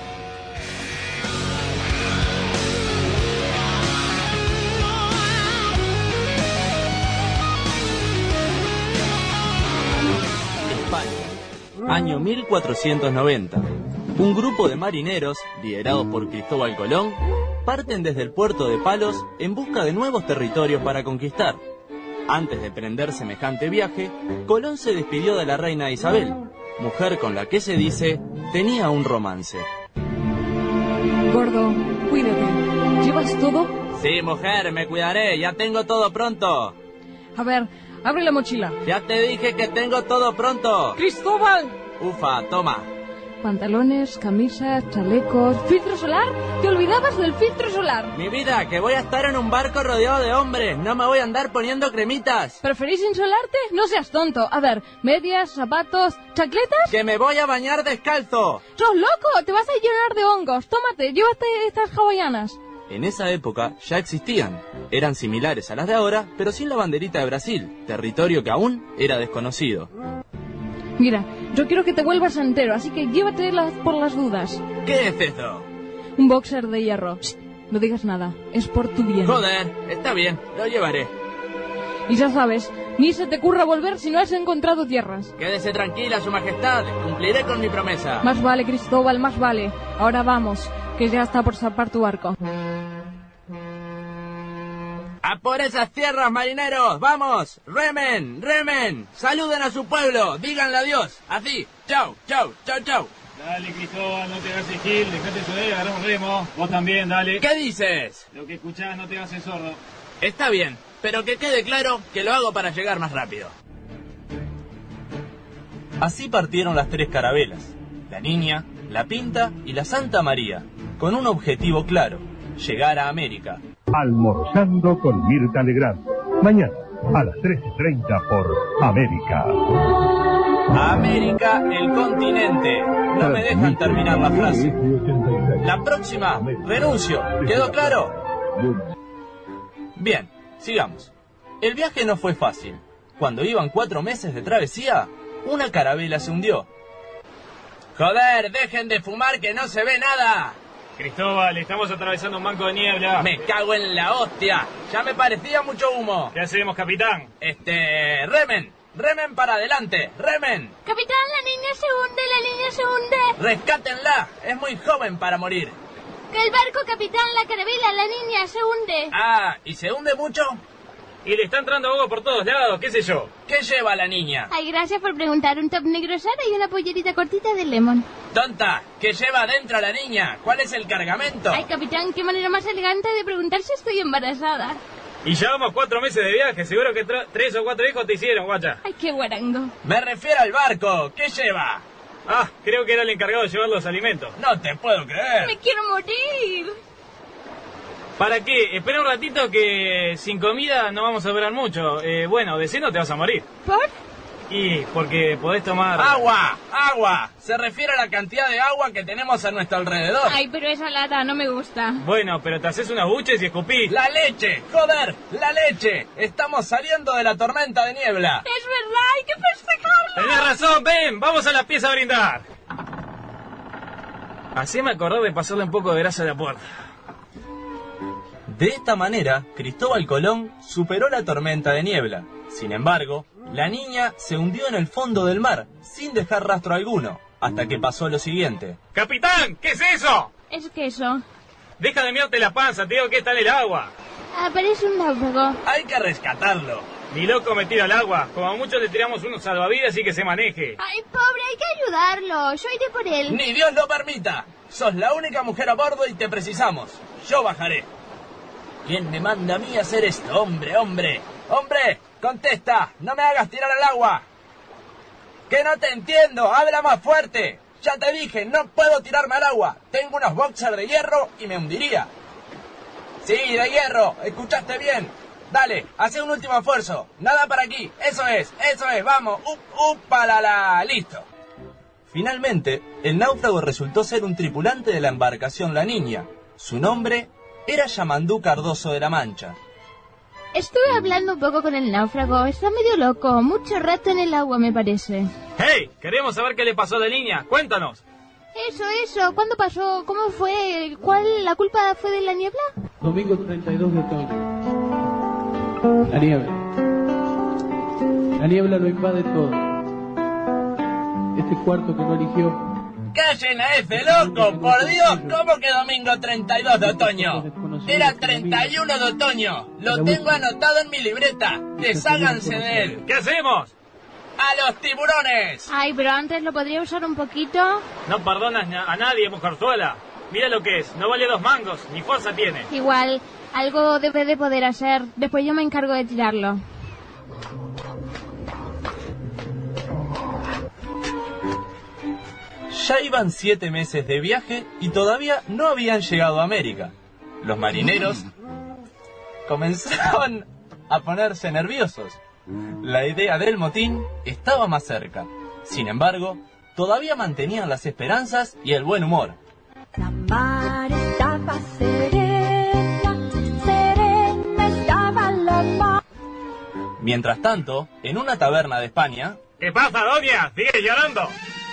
España, año mil cuatrocientos noventa. Un grupo de marineros, liderados por Cristóbal Colón, parten desde el puerto de Palos en busca de nuevos territorios para conquistar. Antes de emprender semejante viaje, Colón se despidió de la reina Isabel, mujer con la que se dice tenía un romance. Gordo, cuídate. ¿Llevas todo? Sí, mujer, me cuidaré, ya tengo todo pronto. A ver, abre la mochila. Ya te dije que tengo todo pronto. ¡Cristóbal! Ufa, toma. Pantalones, camisas, chalecos... ¿Filtro solar? ¿Te olvidabas del filtro solar? Mi vida, que voy a estar en un barco rodeado de hombres. No me voy a andar poniendo cremitas. ¿Preferís insolarte? No seas tonto. A ver, medias, zapatos, ¿chacletas? ¡Que me voy a bañar descalzo! ¡Sos loco! Te vas a llenar de hongos. Tómate, llévate estas hawaianas. En esa época ya existían. Eran similares a las de ahora, pero sin la banderita de Brasil, territorio que aún era desconocido. Mira, yo quiero que te vuelvas entero, así que llévatelas por las dudas. ¿Qué es eso? Un boxer de hierro. Shh, no digas nada, es por tu bien. Joder, está bien, lo llevaré. Y ya sabes, ni se te ocurra volver si no has encontrado tierras. Quédese tranquila, su majestad, cumpliré con mi promesa. Más vale, Cristóbal, más vale. Ahora vamos, que ya está por zarpar tu barco. ¡A por esas tierras, marineros! ¡Vamos! ¡Remen! ¡Remen! ¡Saluden a su pueblo! ¡Díganle adiós! Así. ¡Chau! ¡Chau! ¡Chau! ¡Chau! Dale, Cristóbal, no te hagas el gil, dejate joder, agarramos remo. Vos también, dale. ¿Qué dices? Lo que escuchás, no te hagas el sordo. Está bien, pero que quede claro que lo hago para llegar más rápido. Así partieron las tres carabelas, la Niña, la Pinta y la Santa María, con un objetivo claro, llegar a América. Almorzando con Mirta Legrand. Mañana a las tres y treinta por América. América, el continente. No me dejan terminar la frase. La próxima, renuncio. ¿Quedó claro? Bien, sigamos. El viaje no fue fácil. Cuando iban cuatro meses de travesía, una carabela se hundió. ¡Joder, dejen de fumar que no se ve nada! Cristóbal, estamos atravesando un banco de niebla. ¡Me cago en la hostia! ¡Ya me parecía mucho humo! ¿Qué hacemos, capitán? Este... ¡Remen! ¡Remen para adelante! ¡Remen! Capitán, la niña se hunde, la niña se hunde. ¡Rescátenla! Es muy joven para morir. Que el barco, capitán, la carabela, la niña se hunde. Ah, ¿y se hunde mucho? Y le está entrando agua por todos lados, qué sé yo. ¿Qué lleva la niña? Ay, gracias por preguntar. Un top negro Sara y una pollerita cortita de lemon. ¡Tonta! ¿Qué lleva adentro la niña? ¿Cuál es el cargamento? Ay, capitán, qué manera más elegante de preguntar si estoy embarazada. Y llevamos cuatro meses de viaje, seguro que tres o cuatro hijos te hicieron, guacha. Ay, qué guarango. Me refiero al barco, ¿qué lleva? Ah, creo que era el encargado de llevar los alimentos. No te puedo creer. Me quiero morir. ¿Para qué? Espera un ratito que sin comida no vamos a durar mucho. Eh, bueno, de seno te vas a morir. ¿Por? Y porque podés tomar... ¡Agua! ¡Agua! Se refiere a la cantidad de agua que tenemos a nuestro alrededor. Ay, pero esa lata no me gusta. Bueno, pero te haces unas buches y escupís. ¡La leche! ¡Joder! ¡La leche! Estamos saliendo de la tormenta de niebla. Es verdad, hay que festejarlo. Tenés razón, ven, vamos a la pieza a brindar. Así me acordé de pasarle un poco de grasa a la puerta. De esta manera, Cristóbal Colón superó la tormenta de niebla. Sin embargo, la niña se hundió en el fondo del mar, sin dejar rastro alguno, hasta que pasó lo siguiente. ¡Capitán! ¿Qué es eso? Es queso. Deja de mirarte la panza, te digo que está en el agua. Ah, parece un náufrago. Hay que rescatarlo. Ni loco me tira al agua. Como mucho le tiramos unos salvavidas y que se maneje. Ay, pobre, hay que ayudarlo. Yo iré por él. ¡Ni Dios lo permita! Sos la única mujer a bordo y te precisamos. Yo bajaré. ¿Quién me manda a mí a hacer esto? ¡Hombre, hombre! ¡Hombre! ¡Contesta! ¡No me hagas tirar al agua! ¡Que no te entiendo! ¡Habla más fuerte! Ya te dije, no puedo tirarme al agua. Tengo unos boxers de hierro y me hundiría. Sí, de hierro. ¿Escuchaste bien? Dale, hace un último esfuerzo. Nada para aquí. Eso es, eso es. Vamos. ¡Up, upalala! Listo. Finalmente, el náufrago resultó ser un tripulante de la embarcación La Niña. Su nombre, era Yamandú Cardoso de la Mancha. Estuve hablando un poco con el náufrago, está medio loco, mucho rato en el agua me parece. ¡Hey! Queremos saber qué le pasó de niña, cuéntanos. Eso, eso, ¿cuándo pasó? ¿Cómo fue? ¿Cuál, la culpa fue de la niebla? Domingo treinta y dos de otoño. La niebla. La niebla lo invade todo. Este cuarto que no eligió. ¡Callen a ese loco! ¡Por Dios! ¿Cómo que domingo treinta y dos de otoño? Era treinta y uno de otoño. Lo tengo anotado en mi libreta. Desháganse de él. ¿Qué hacemos? ¡A los tiburones! Ay, pero antes lo podría usar un poquito. No perdonas a nadie, mujerzuela. Mira lo que es, no vale dos mangos, ni fuerza tiene. Igual, algo debe de poder hacer. Después yo me encargo de tirarlo. Ya iban siete meses de viaje y todavía no habían llegado a América. Los marineros comenzaban a ponerse nerviosos. La idea del motín estaba más cerca. Sin embargo, todavía mantenían las esperanzas y el buen humor. La mar estaba serena, serena estaba la mar. Mientras tanto, en una taberna de España... ¿Qué pasa, doña? ¿Sigue llorando?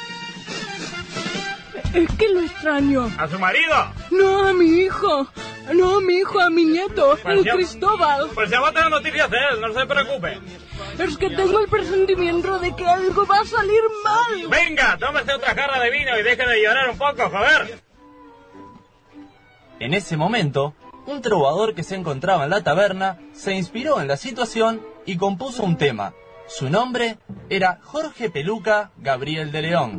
Es que lo extraño. ¿A su marido? No, a mi hijo. No, a mi hijo, a mi nieto, pues el ya, Cristóbal. Pues ya va a tener noticias de él, no se preocupe. Es que tengo el presentimiento de que algo va a salir mal. Venga, tómese otra jarra de vino y deje de llorar un poco, joder. En ese momento, un trovador que se encontraba en la taberna se inspiró en la situación y compuso un tema. Su nombre era Jorge Peluca Gabriel de León.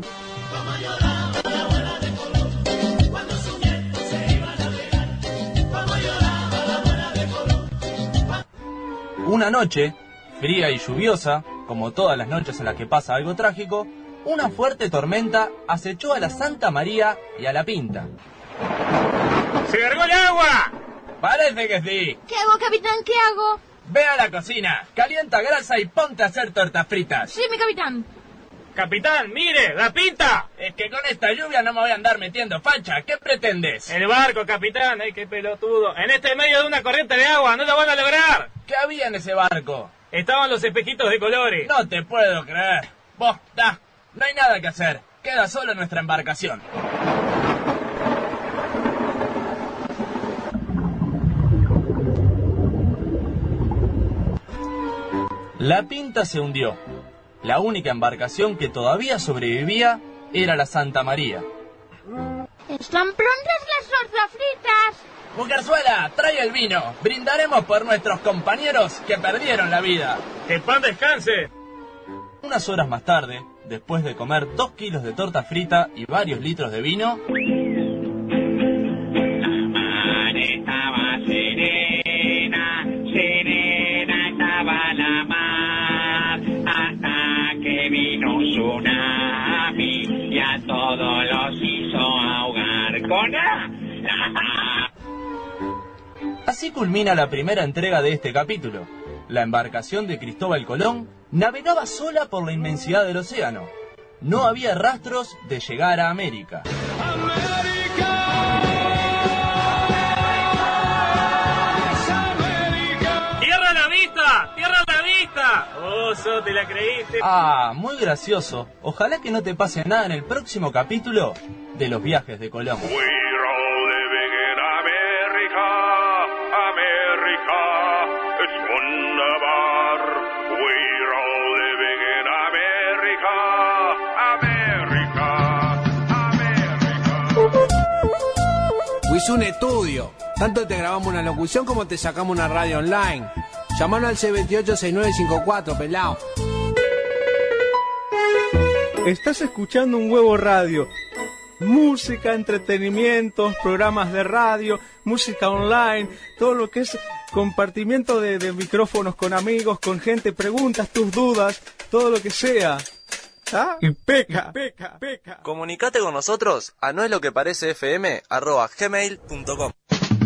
Una noche, fría y lluviosa, como todas las noches en las que pasa algo trágico, una fuerte tormenta acechó a la Santa María y a la Pinta. ¡Se cargó el agua! Parece que sí. ¿Qué hago, capitán? ¿Qué hago? Ve a la cocina, calienta grasa y ponte a hacer tortas fritas. Sí, mi capitán. Capitán, mire, la Pinta. Es que con esta lluvia no me voy a andar metiendo facha. ¿Qué pretendes? El barco, capitán. Ay, qué pelotudo. En este medio de una corriente de agua, no lo van a lograr. ¿Qué había en ese barco? Estaban los espejitos de colores. No te puedo creer. Vos, da, no hay nada que hacer. Queda solo nuestra embarcación. La Pinta se hundió. La única embarcación que todavía sobrevivía era la Santa María. ¡Están prontas las tortas fritas! Mujerzuela, trae el vino. Brindaremos por nuestros compañeros que perdieron la vida. ¡Que el pan descanse! Unas horas más tarde, después de comer dos kilos de torta frita y varios litros de vino... La mar estaba serena, serena estaba la mar, hasta que vino un tsunami y a todos los hizo ahogar con... Así culmina la primera entrega de este capítulo. La embarcación de Cristóbal Colón navegaba sola por la inmensidad del océano. No había rastros de llegar a América. ¡Tierra a la vista! ¡Tierra a la vista! ¡Oso, te la creíste! Ah, muy gracioso. Ojalá que no te pase nada en el próximo capítulo de Los Viajes de Colón. Hice un estudio. Tanto te grabamos una locución como te sacamos una radio online. Llamanos al seis dos ocho seis nueve cinco cuatro, pelao. Estás escuchando Un Huevo Radio. Música, entretenimientos, programas de radio, música online, todo lo que es compartimiento de, de micrófonos con amigos, con gente, preguntas, tus dudas, todo lo que sea. ¿Ah? Y peca, peca, peca. Comunicate con nosotros a no es lo que parece fm arroba gmail punto com.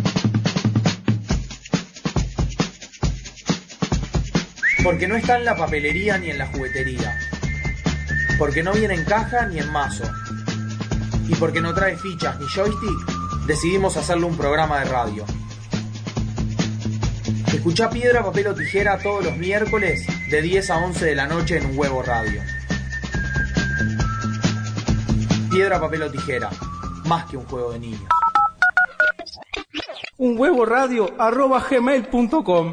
Porque no está en la papelería ni en la juguetería. Porque no viene en caja ni en mazo. Y porque no trae fichas ni joystick, decidimos hacerle un programa de radio. Escuchá Piedra, Papel o Tijera todos los miércoles de diez a once de la noche en Un Huevo Radio. Piedra, Papel o Tijera, más que un juego de niños. Un huevo radio arroba gmail punto com.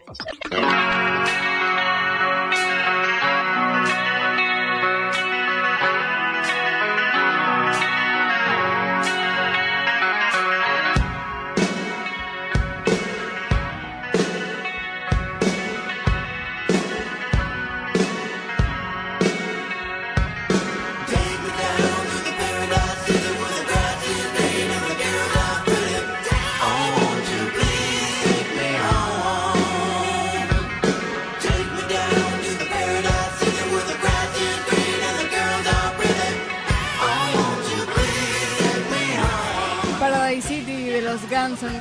Guns N'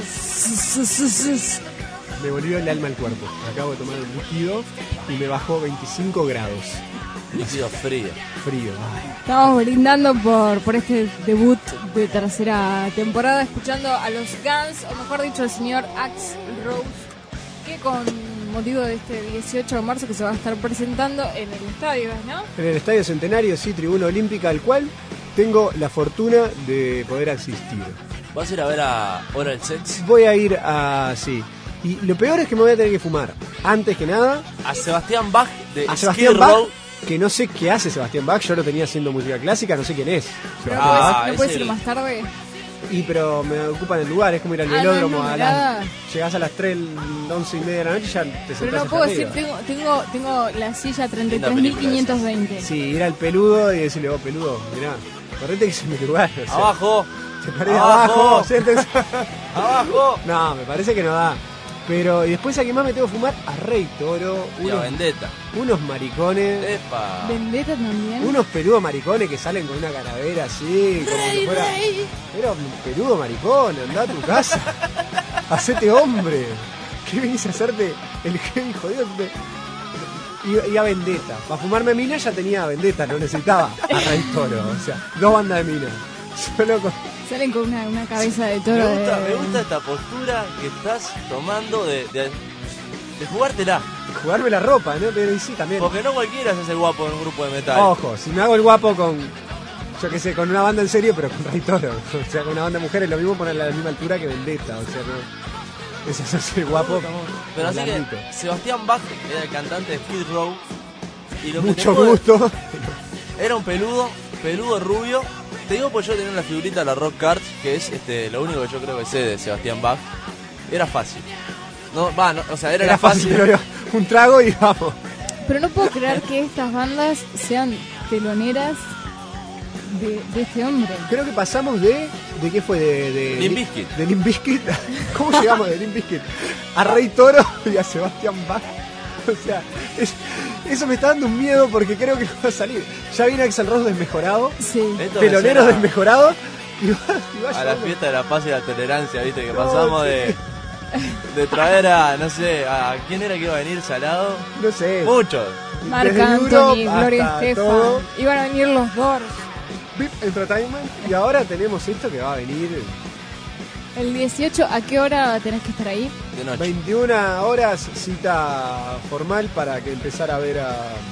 Roses. Me volvió el alma al cuerpo. Acabo de tomar un líquido y me bajó veinticinco grados. Líquido frío. Frío. Estamos brindando por, por este debut de tercera temporada, escuchando a los Guns, o mejor dicho, al señor Axl Rose, que con motivo de este dieciocho de marzo que se va a estar presentando en el estadio, ¿no? En el Estadio Centenario, sí, Tribuna Olímpica, al cual tengo la fortuna de poder asistir. ¿Vas a ir a ver a Oral Sex? Voy a ir a... sí. Y lo peor es que me voy a tener que fumar. Antes que nada... A Sebastián Bach de A Sebastián Skid Bach, Row. que no sé qué hace Sebastián Bach. Yo lo tenía haciendo música clásica, no sé quién es. Pero Sebastián no Bach. puedes, no puedes ir más tarde. Y pero me ocupan el lugar, es como ir al Ah, velódromo. no, no, a nada. las, llegás a las tres, once y media de la noche y ya te sentás Pero no acá puedo arriba. decir, tengo, tengo, tengo la silla treinta y tres mil quinientos veinte. Sí, ir al peludo y decirle, vos peludo, mirá, correte que es mi lugar. O sea, Abajo. ¿Te parece? Abajo. Abajo, siéntense. Abajo. No, me parece que no da. Pero, y después a quién más me tengo que fumar, a Rey Toro. Y a Vendetta. Unos maricones. Epa. Vendetta también. Unos peludos maricones que salen con una calavera así, como Rey, que fuera. rey. Era un peludo maricón, andá a tu casa. Hacete hombre. ¿Qué venís a hacerte el heavy jodido? Y, y a Vendetta. Para fumarme mina ya tenía a Vendetta, no necesitaba a Rey Toro. O sea, dos bandas de mina. Solo con... Salen con una, una cabeza de toro. Me gusta, de... me gusta esta postura que estás tomando de, de, de jugártela. Jugarme la ropa, ¿no? Pero y sí, también. Porque no cualquiera se hace el guapo en un grupo de metal. Ojo, si me hago el guapo con, yo qué sé, con una banda en serio, pero con Rey Toro. O sea, con una banda de mujeres, lo mismo ponerla a la misma altura que Vendetta. O sea, no. Ese es hacer el guapo. Pero así blandito. que Sebastián Bach era el cantante de Skid Row. Y lo que Mucho te puedo- gusto. Era un peludo, peludo rubio. Te digo pues yo tenía una figurita de la Rock Cards, que es este lo único que yo creo que sé de Sebastián Bach. Era fácil. No, va, no, o sea, era, Era la fácil. fácil, pero un trago y vamos. Pero no puedo creer que estas bandas sean teloneras de, de este hombre. Creo que pasamos de... ¿De qué fue? De, de Limp Bizkit. De Limp Bizkit. ¿Cómo llegamos de Limp Bizkit? A Rey Toro y a Sebastián Bach. O sea, es- eso me está dando un miedo porque creo que no va a salir. Ya viene Axl Rose desmejorado. Sí. Esto me Teloneros suena desmejorados. Y va, y va a la llevando- fiesta de la paz y la tolerancia, viste, que No, pasamos sí. de, de traer a, no sé, a quién era que iba a venir Salado. No sé. Muchos. Marc Desde Anthony, Europe Gloria hasta Estefan. todo. Iban a venir los Doors. V I P Entertainment. Y ahora tenemos esto que va a venir El dieciocho, ¿a qué hora tenés que estar ahí? De noche. veintiuna horas, cita formal para que empezar a ver a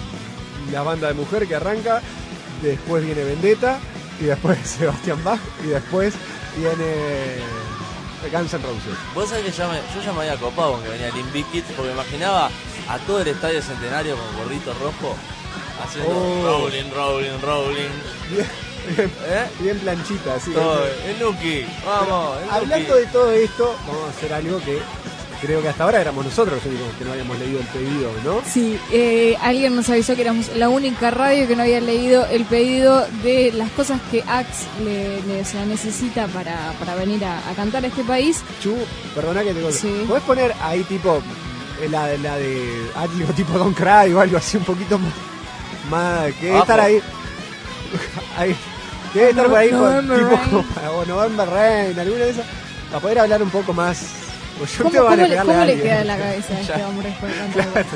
la banda de mujer que arranca. Después viene Vendetta. Y después Sebastián Bach. Y después viene Guns N' Roses. Vos sabés que ya me- yo ya me había copado con que venía Limp Bizkit, porque me imaginaba a todo el estadio centenario con gorrito rojo haciendo Oh. rolling, rolling, rolling. Bien, bien, ¿Eh? bien planchita, así. Todo, el Nuki, vamos, el Hablando Nuki. de todo esto, vamos a hacer algo que creo que hasta ahora éramos nosotros los únicos que no habíamos leído el pedido, ¿no? Sí, eh, alguien nos avisó que éramos la única radio que no había leído el pedido de las cosas que Axe le, le- o sea, necesita para, para venir a, a cantar a este país. Chu, perdona que te corte. Sí. ¿Podés poner ahí tipo eh, la, de- la de algo tipo Don't Cry o algo así un poquito más, más que debe Abajo. estar ahí, ahí que debe estar por ahí con, November tipo Rain. como, o November Rain, alguna de esas, para poder hablar un poco más. Pues yo ¿Cómo, te van cómo a le, pegarle cómo a le alguien. queda en la cabeza a este Ya. hombre después de cantar? Claro.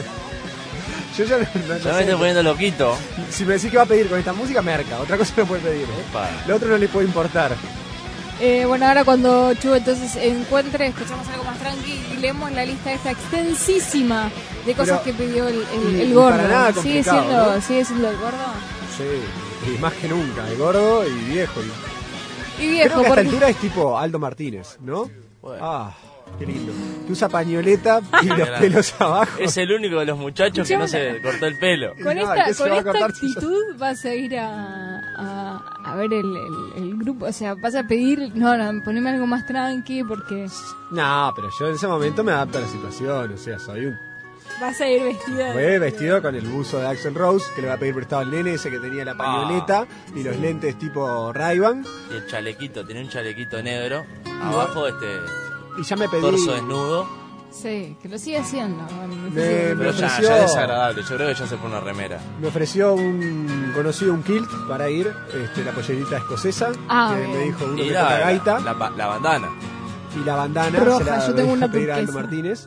Yo ya no, no- no Ya me sé. estoy poniendo loquito. Si me decís que va a pedir con esta música, merca. Otra cosa no puede pedir. ¿eh? Epa. Lo otro no le puede importar. Eh, bueno, ahora cuando Chu entonces encuentre, escuchamos algo más tranqui y leemos la lista esta extensísima de cosas Pero, que pidió el, el, y- el y gordo. para nada ¿Sigue complicado, siendo, ¿no? ¿Sigue siendo el gordo? Sí, y más que nunca, el gordo y viejo. Y, Y viejo, creo que a esta porque- altura es tipo Aldo Martínez, ¿no? Ah, qué lindo. Que usa pañoleta y los Era- pelos abajo. Es el único de los muchachos que no se cortó el pelo. Con No, esta, ¿qué se con va a esta cortar? actitud vas a ir a, a, a ver el, el, el grupo, o sea, vas a pedir, no, no, poneme algo más tranqui porque No, pero yo en ese momento me adapto a la situación. O sea, soy un vas a ir vestida Voy de... vestido con el buzo de Axl Rose, que le va a pedir prestado al nene ese que tenía la pañoleta y los lentes tipo Ray-Ban. Y el chalequito, tenía un chalequito negro. Abajo este Y ya me pedí... torso desnudo. Sí, que lo sigue haciendo. Bueno, no sé Me- si- me Pero ya, ofreció- ya es desagradable. Yo creo que ya se pone una remera. Me ofreció un conocido un kilt para ir, este, la pollerita escocesa, Ah, que bien. me dijo uno Y que la, toca la, gaita, la, ba- la bandana. y la bandana, Roja, se la yo tengo voy a una pedir a Aldo turquesa. Martínez,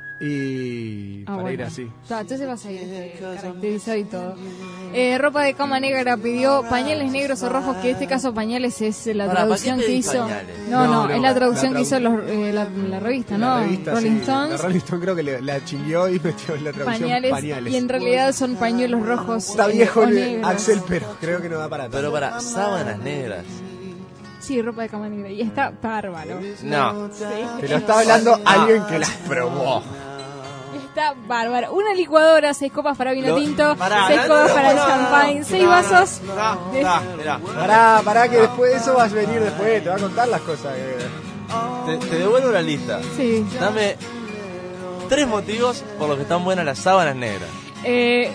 y Ah, para ir bueno. así. Ta, entonces vas a ir este, caracterizado y todo. Eh, ropa de cama negra pidió pañales negros o rojos, que en este caso pañales es la Pará, ¿para traducción qué que pedís hizo. pañales? No, no, No, no, es la traducción la que tradu- hizo los, eh, la, la revista, ¿no? La revista, Rolling sí, Stones. La Rolling Stone creo que le- la chingueó y metió en la traducción Pañales, pañales. y en realidad son pañuelos rojos. Está eh, viejo o el negros. Axel, pero creo que no da para tanto. Pero para sábanas negras. Sí, ropa de cama negra. Y está bárbaro. No. Sí. Pero está hablando alguien que las probó. Está bárbaro. Una licuadora, seis copas para vino Lo- tinto, Pará, seis no, copas no, para el no, no, champagne, no, seis no, vasos. No, de- no, mirá. Pará, pará, que después eso va a venir después, te va a contar las cosas. que- Te, te devuelvo la lista. Sí. Dame tres motivos por los que están buenas las sábanas negras. Eh,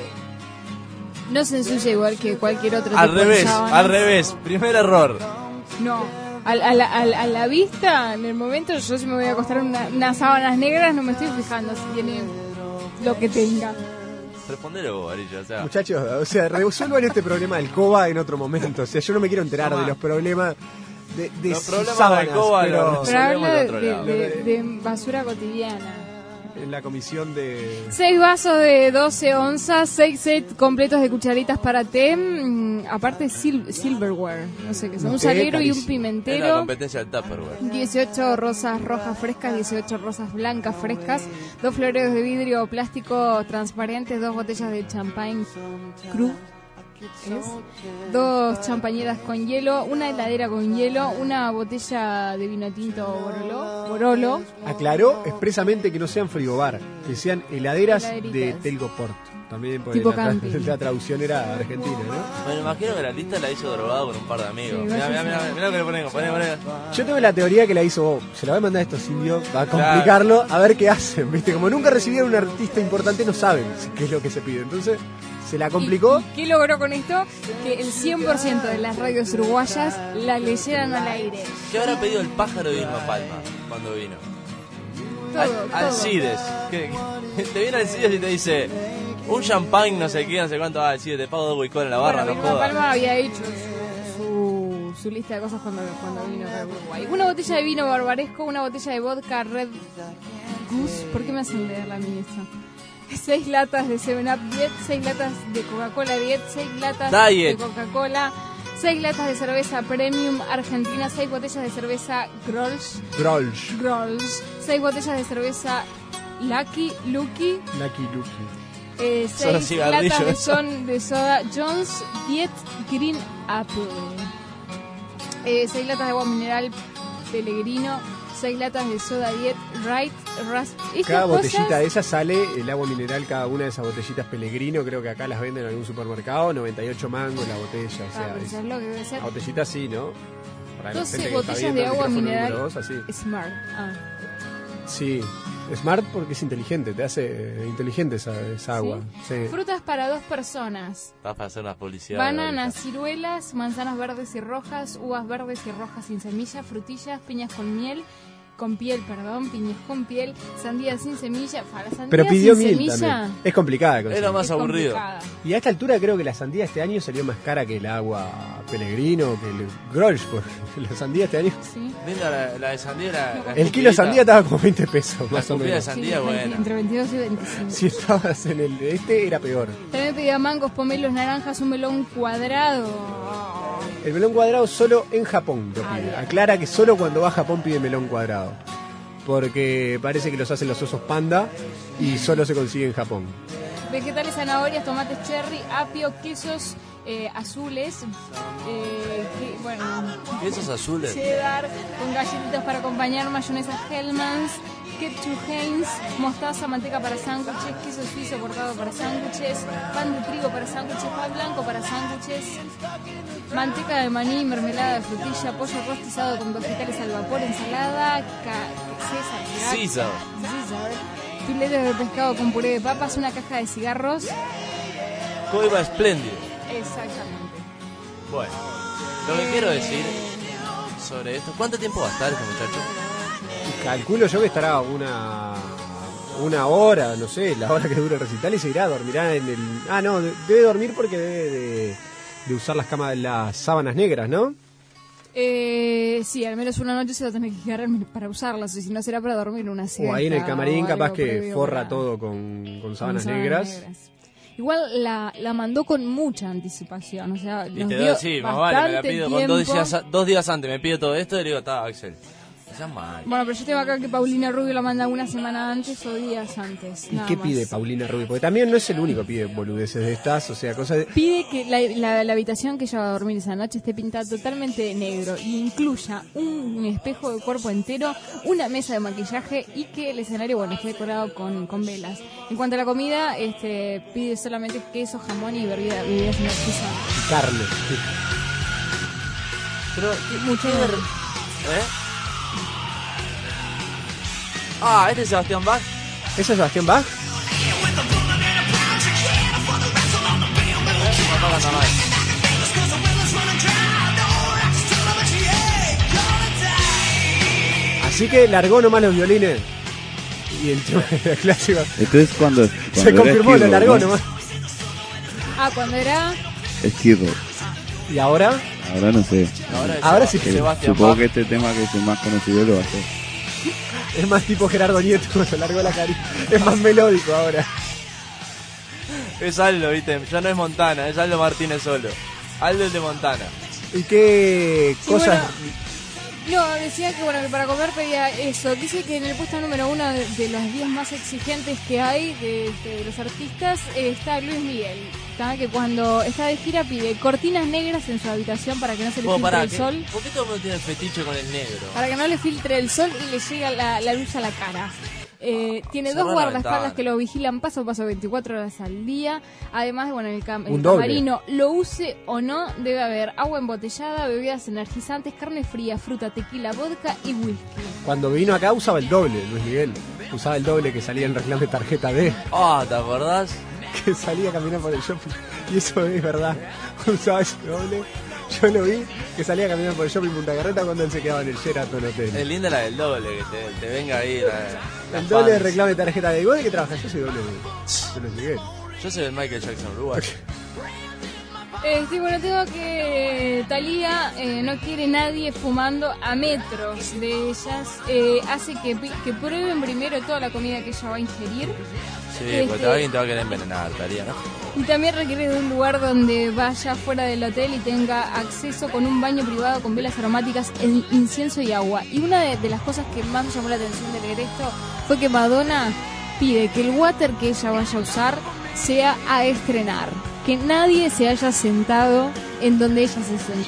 no se ensucia igual que cualquier otro Al tipo de revés, sábana. al revés. Primer error. No. Al- a, la, a la- a la vista, en el momento, yo si me voy a acostar en una- unas sábanas negras, no me estoy fijando si tiene lo que tenga. Respondele vos, Arillo, o sea. Muchachos, o sea, resuelvan este problema del coba en otro momento. O sea, yo no me quiero enterar Toma. de los problemas de, de Los sus problemas sábanas, del coba pero los- Pero Resolvemos habla de de, otro de- lado. de- de basura cotidiana. en la comisión de... Seis vasos de doce onzas, seis sets completos de cucharitas para té, mm, aparte sil- silverware, no sé qué son, Un un té salero y un carísimo. Es la pimentero. competencia del Tupperware. dieciocho rosas rojas frescas, dieciocho rosas blancas frescas, dos floreros de vidrio o plástico transparentes, dos botellas de champagne cru, ¿es? Dos champañeras con hielo, una heladera con hielo, una botella de vino tinto Borolo, Borolo. Aclaró expresamente que no sean frigobar, que sean heladeras de Heladeritas. Telgoport. También porque Tipo la, tra- camping. la traducción era argentina, ¿no? Bueno, imagino que la lista la hizo drogado con un par de amigos. Sí, Mirá, vaya mirá, a mirá, mirá lo que le ponemos, poné, poné. Yo tengo la teoría que la hizo, oh, se la voy a mandar a estos indios a complicarlo, a ver qué hacen, ¿viste? Como nunca recibieron un artista importante, no saben qué es lo que se pide. Entonces, se la complicó. ¿Y qué logró con esto? Que el cien por ciento de las radios uruguayas la leyeran al aire. ¿Qué habrá pedido el pájaro de Vilma Palma cuando vino? Todo, Al- todo. Alcides. ¿Qué- qué? Te viene Alcides y te dice un champagne, no sé qué, no sé cuánto. Ah, Alcides, te pago dos huicón en la barra, Bueno, no Vilma jodas. Palma había hecho su, su lista de cosas cuando, cuando vino acá a Uruguay. Una botella de vino barbaresco, una botella de vodka Red Goose. ¿Por qué me hacen leerla a mí esto? Seis latas de seven up Diet, seis latas de Coca-Cola Diet, seis latas Diet. de Coca-Cola, seis latas de cerveza Premium Argentina, seis botellas de cerveza Grolsch, Grolsch, Grolsch, seis botellas de cerveza Lucky, Lucky, Lucky Lucky. eh, Solo seis cigarrillo, latas de, eso. son, de soda Jones Diet Green Apple, eh, seis latas de agua mineral Pellegrino, seis latas de soda Diet Right Rasp. Estas Cada cosas- botellita de esas sale el agua mineral, cada una de esas botellitas Pellegrino, creo que acá las venden en algún supermercado, noventa y ocho mangos la botella, o Ah, sea, pero es- ¿sabes lo que debe ser? la botellita sí, ¿no? Para la doce gente que está botellas viendo de el agua micrófono mineral número dos, así. Smart. Ah. Sí, Smart porque es inteligente, te hace eh, inteligente esa, esa agua. Sí. Frutas para dos personas. Vas para hacer una publicidad. Bananas, ciruelas, manzanas verdes y rojas, uvas verdes y rojas sin semilla, frutillas, piñas con miel, con piel, perdón, piñas con piel, sandía sin semilla. Para la sandía Pero pidió sin miel semilla, también. Es complicada. de Es conseguir. lo más es aburrido. complicada. Y a esta altura creo que la sandía este año salió más cara que el agua Pellegrino, que el Grolsch, porque la sandía este año... Sí. Linda la, la de sandía. La, la El kilo de sandía estaba como veinte pesos, La más o escupida de menos. sandía, Sí, buena. entre veintidós y veinticinco. Si estabas en el de este, era peor. También pedía mangos, pomelos, naranjas, un melón cuadrado. El melón cuadrado solo en Japón lo pide. Aclara que solo cuando va a Japón pide melón cuadrado. Porque parece que los hacen los osos panda y solo se consigue en Japón. Vegetales, zanahorias, tomates cherry, apio, quesos eh, azules, eh, que, bueno, quesos azules, cheddar, con galletitas para acompañar, mayonesa Hellmann's, ketchup Heinz, mostaza, manteca para sándwiches, queso suizo cortado para sándwiches, pan de trigo para sándwiches, pan blanco para sándwiches, manteca de maní, mermelada de frutilla, pollo rostizado con vegetales al vapor, ensalada, ca- César, César. César, filete de pescado con puré de papas, una caja de cigarros. Coiba espléndido. Exactamente. Bueno, lo que eh... quiero decir sobre esto, ¿cuánto tiempo va a estar este muchacho? Calculo yo que estará una una hora, no sé, la hora que dure el recital y se irá, dormirá en el... Ah, no, debe dormir porque debe de, de usar las camas, las sábanas negras, ¿no? Eh, sí, al menos una noche se va a tener que quedar para usarlas, y si no será para dormir una siesta. O ahí en el camarín capaz que forra para... todo con, con sábanas, con sábanas negras. negras. Igual la, la mandó con mucha anticipación, o sea, nos te dio doy, sí, más vale, me la pido tiempo. con dos días, dos días antes, me pido todo esto y le digo, está, Axel. Mal. Bueno, pero yo tengo acá que Paulina Rubio la manda una semana antes o días antes. ¿Y qué más pide Paulina Rubio? Porque también no es el único que pide boludeces de estas, o sea, cosas de... Pide que la, la, la habitación que ella va a dormir esa noche esté pintada totalmente de negro y incluya un espejo de cuerpo entero, una mesa de maquillaje y que el escenario, bueno, esté decorado con, con velas. En cuanto a la comida, este pide solamente queso, jamón y bebida, bebidas energizantes. Y carne. Sí. Pero, mucho ¿qué? ¿Eh? Ah, ¿este es Sebastián Bach? ¿Ese es Sebastián Bach? Así que largó nomás los violines. Y el tema de la clásica. Entonces cuando, cuando se confirmó, lo largó, ¿no? nomás. Ah, cuando era Esquirro. ¿Y ahora? Ahora no sé. Ahora, ahora sí. Supongo Bach. Que este tema que es el más conocido lo va a hacer. Es más tipo Gerardo Nieto cuando largó la cari. Es más melódico ahora. Es Aldo, viste, ya no es Montana, es Aldo Martínez solo. Aldo es de Montana. ¿Y qué sí, cosas? Bueno, no, decía que bueno que para comer pedía eso. Dice que en el puesto número uno de, de los diez más exigentes que hay de, de los artistas eh, está Luis Miguel. ¿Tá? Que cuando está de gira pide cortinas negras en su habitación para que no se le oh, filtre pará, el ¿qué? sol. ¿Por qué todo el mundo tiene el fetiche con el negro? Para que no le filtre el sol y le llegue la, la luz a la cara. Eh, tiene Cerrar dos guardaespaldas que lo vigilan paso a paso veinticuatro horas al día. Además, bueno, el, cam el camarino, lo use o no, debe haber agua embotellada, bebidas energizantes, carne fría, fruta, tequila, vodka y whisky. Cuando vino acá usaba el doble, Luis Miguel. Usaba el doble que salía en reclame tarjeta D. Ah, oh, ¿te acordás? Que salía a caminar por el shopping. Y eso es verdad. Usaba ese doble. Yo lo vi que salía a caminar por el shopping Punta Carreta cuando él se quedaba en el Sheraton Hotel. Es linda la del doble, que te, te venga ahí la, la el doble fans. De reclame tarjeta de... ¿Y vos de qué trabajas? Yo soy doble de, de Luis Miguel. Yo soy el Michael Jackson Uruguay. Eh, sí, bueno, tengo que Thalía eh, no quiere nadie fumando a metros de ellas. Eh, hace que, que prueben primero toda la comida que ella va a ingerir. Sí, este, porque alguien te va a querer envenenar, Thalía, ¿no? Y también requiere de un lugar donde vaya fuera del hotel y tenga acceso con un baño privado con velas aromáticas, incienso y agua. Y una de, de las cosas que más me llamó la atención de leer esto fue que Madonna pide que el water que ella vaya a usar sea a estrenar. Que nadie se haya sentado en donde ella se sentó.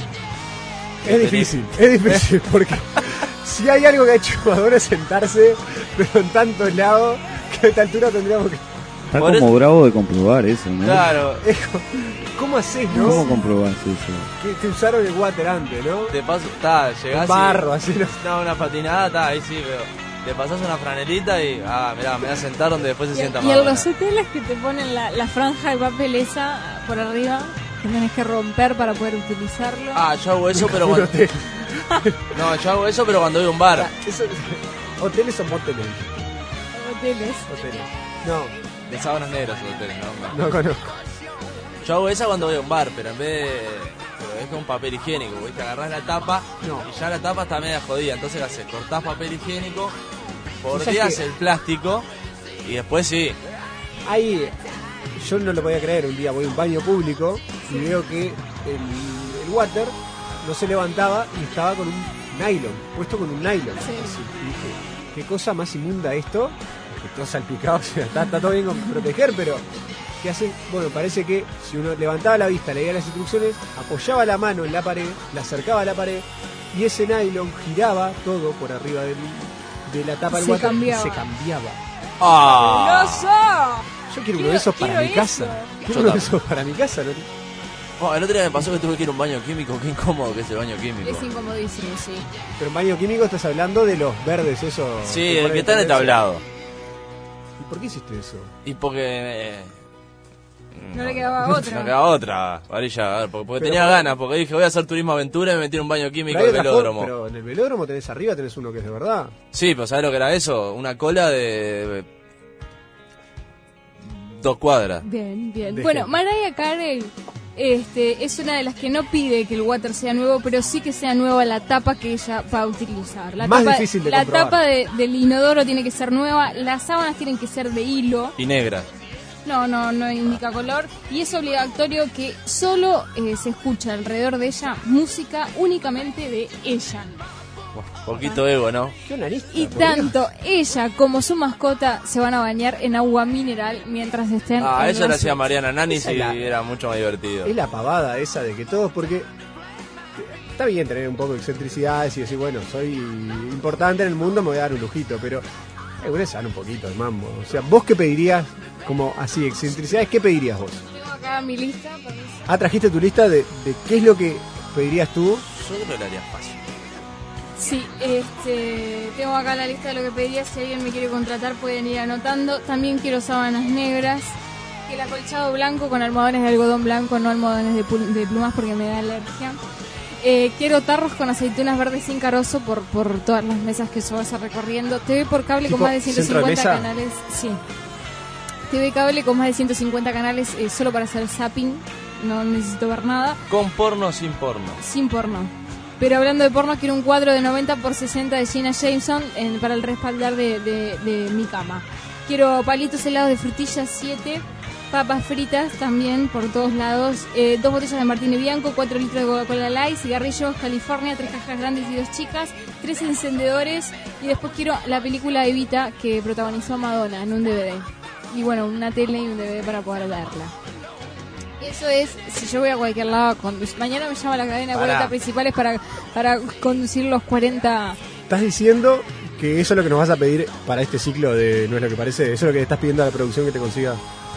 Es difícil, es difícil, porque si hay algo que ha hecho Madonna es sentarse, pero en tantos lados que a esta altura tendríamos que... Está como eso... bravo de comprobar eso, ¿no? Claro. ¿Cómo haces, no? ¿Cómo comprobás eso? Que te usaron el water antes, ¿no? Te paso, está, llegás un barro, y... así, ¿no? No, una patinada, está, ahí sí, pero... Te pasás una franelita y, ah, mirá, me voy a sentar donde después se y, sienta y Madonna. Y en los hoteles que te ponen la, la franja de papel esa por arriba, que tenés que romper para poder utilizarlo. Ah, yo hago eso, pero cuando... No, yo hago eso, pero cuando voy a un bar. Ah, eso... ¿Hoteles o moteles? Hoteles. Hoteles. No. De sábanas negras los hoteles, ¿no? No conozco. Yo hago esa cuando voy a un bar, pero en vez de... Pero es con papel higiénico, ¿viste? Agarrás la tapa no. y ya la tapa está media jodida. Entonces, ¿qué haces? Cortás papel higiénico, bordeás que... el plástico y después sí. Ahí, yo no lo podía creer. Un día voy a un baño público y veo que el, el water no se levantaba y estaba con un nylon, puesto con un nylon. Sí. Y dije, ¿qué cosa más inmunda esto? Porque todo salpicado, o sea, está, está todo bien con proteger, pero ¿qué hacen? Bueno, parece que si uno levantaba la vista, leía las instrucciones, apoyaba la mano en la pared, la acercaba a la pared y ese nylon giraba todo por arriba del, de la tapa del Se water cambiaba. y se cambiaba. Ah. Yo quiero uno de esos para mi quiero casa. eso. Quiero uno de esos para mi casa. ¿No? Oh, el otro día me pasó que tuve que ir a un baño químico. Qué incómodo que es el baño químico. Es incomodísimo, sí. Pero en baño químico estás hablando de los verdes, eso. Sí, el que está en el tablado. ¿Y por qué hiciste eso? Y porque... eh, No le quedaba No otra. quedaba otra, varilla, a ver, porque, porque Pero tenía por- ganas, porque dije voy a hacer turismo aventura y me metí en un baño químico Pero, hay del otra velódromo. forma, pero en el velódromo tenés arriba, tenés uno que es de verdad. Sí, pero ¿sabes lo que era eso? Una cola de... de dos cuadras. Bien, bien. De Bueno, gente. Mariah Carey este, es una de las que no pide que el water sea nuevo, pero sí que sea nueva la tapa que ella va a utilizar. La Más tapa, difícil de La comprobar. tapa de- del inodoro tiene que ser nueva, las sábanas tienen que ser de hilo. Y negra. No, no, no indica color. Y es obligatorio que solo eh, se escucha alrededor de ella música únicamente de ella. Poquito ego, ¿no? Y tanto ella como su mascota se van a bañar en agua mineral mientras estén Ah, en eso lo la hacía suite. Mariana Nani Esa y es la- era mucho más divertido. Es la pavada esa de que todos, porque está bien tener un poco de excentricidades y decir, bueno, soy importante en el mundo, me voy a dar un lujito, pero algunas se dan un poquito de mambo. O sea, ¿vos qué pedirías como así, excentricidades? ¿Qué pedirías vos? Tengo acá mi lista. permiso. Ah, trajiste tu lista de, de qué es lo que pedirías tú. Yo creo que lo haría fácil. Sí, este, tengo acá la lista de lo que pediría. Si alguien me quiere contratar pueden ir anotando. También quiero sábanas negras. Que el acolchado blanco con almohadones de algodón blanco, no almohadones de, pul- de plumas porque me da alergia. Eh, quiero tarros con aceitunas verdes sin carozo por, por todas las mesas que yo vaya recorriendo. T V por cable con ¿Tipo más de ciento centro de cincuenta mesa? canales. Sí. T V cable con más de ciento cincuenta canales eh, solo para hacer zapping. No necesito ver nada. Con porno o sin porno. Sin porno. Pero hablando de porno, quiero un cuadro de noventa por sesenta de Gina Jameson en- para el respaldar de, de- de mi cama. Quiero palitos helados de frutillas siete, papas fritas también por todos lados, eh, dos botellas de Martini Bianco, cuatro litros de Coca-Cola Light, cigarrillos California, tres cajas grandes y dos chicas, tres encendedores y después quiero la película Evita que protagonizó Madonna en un D V D. Y bueno, una tele y un D V D para poder verla. Eso es, si yo voy a cualquier lado, condu- mañana me llama la cadena de Pará. vueltas principales para, para conducir los cuarenta. Estás diciendo que eso es lo que nos vas a pedir para este ciclo de No es lo que parece. Eso es lo que le estás pidiendo a la producción que te consiga.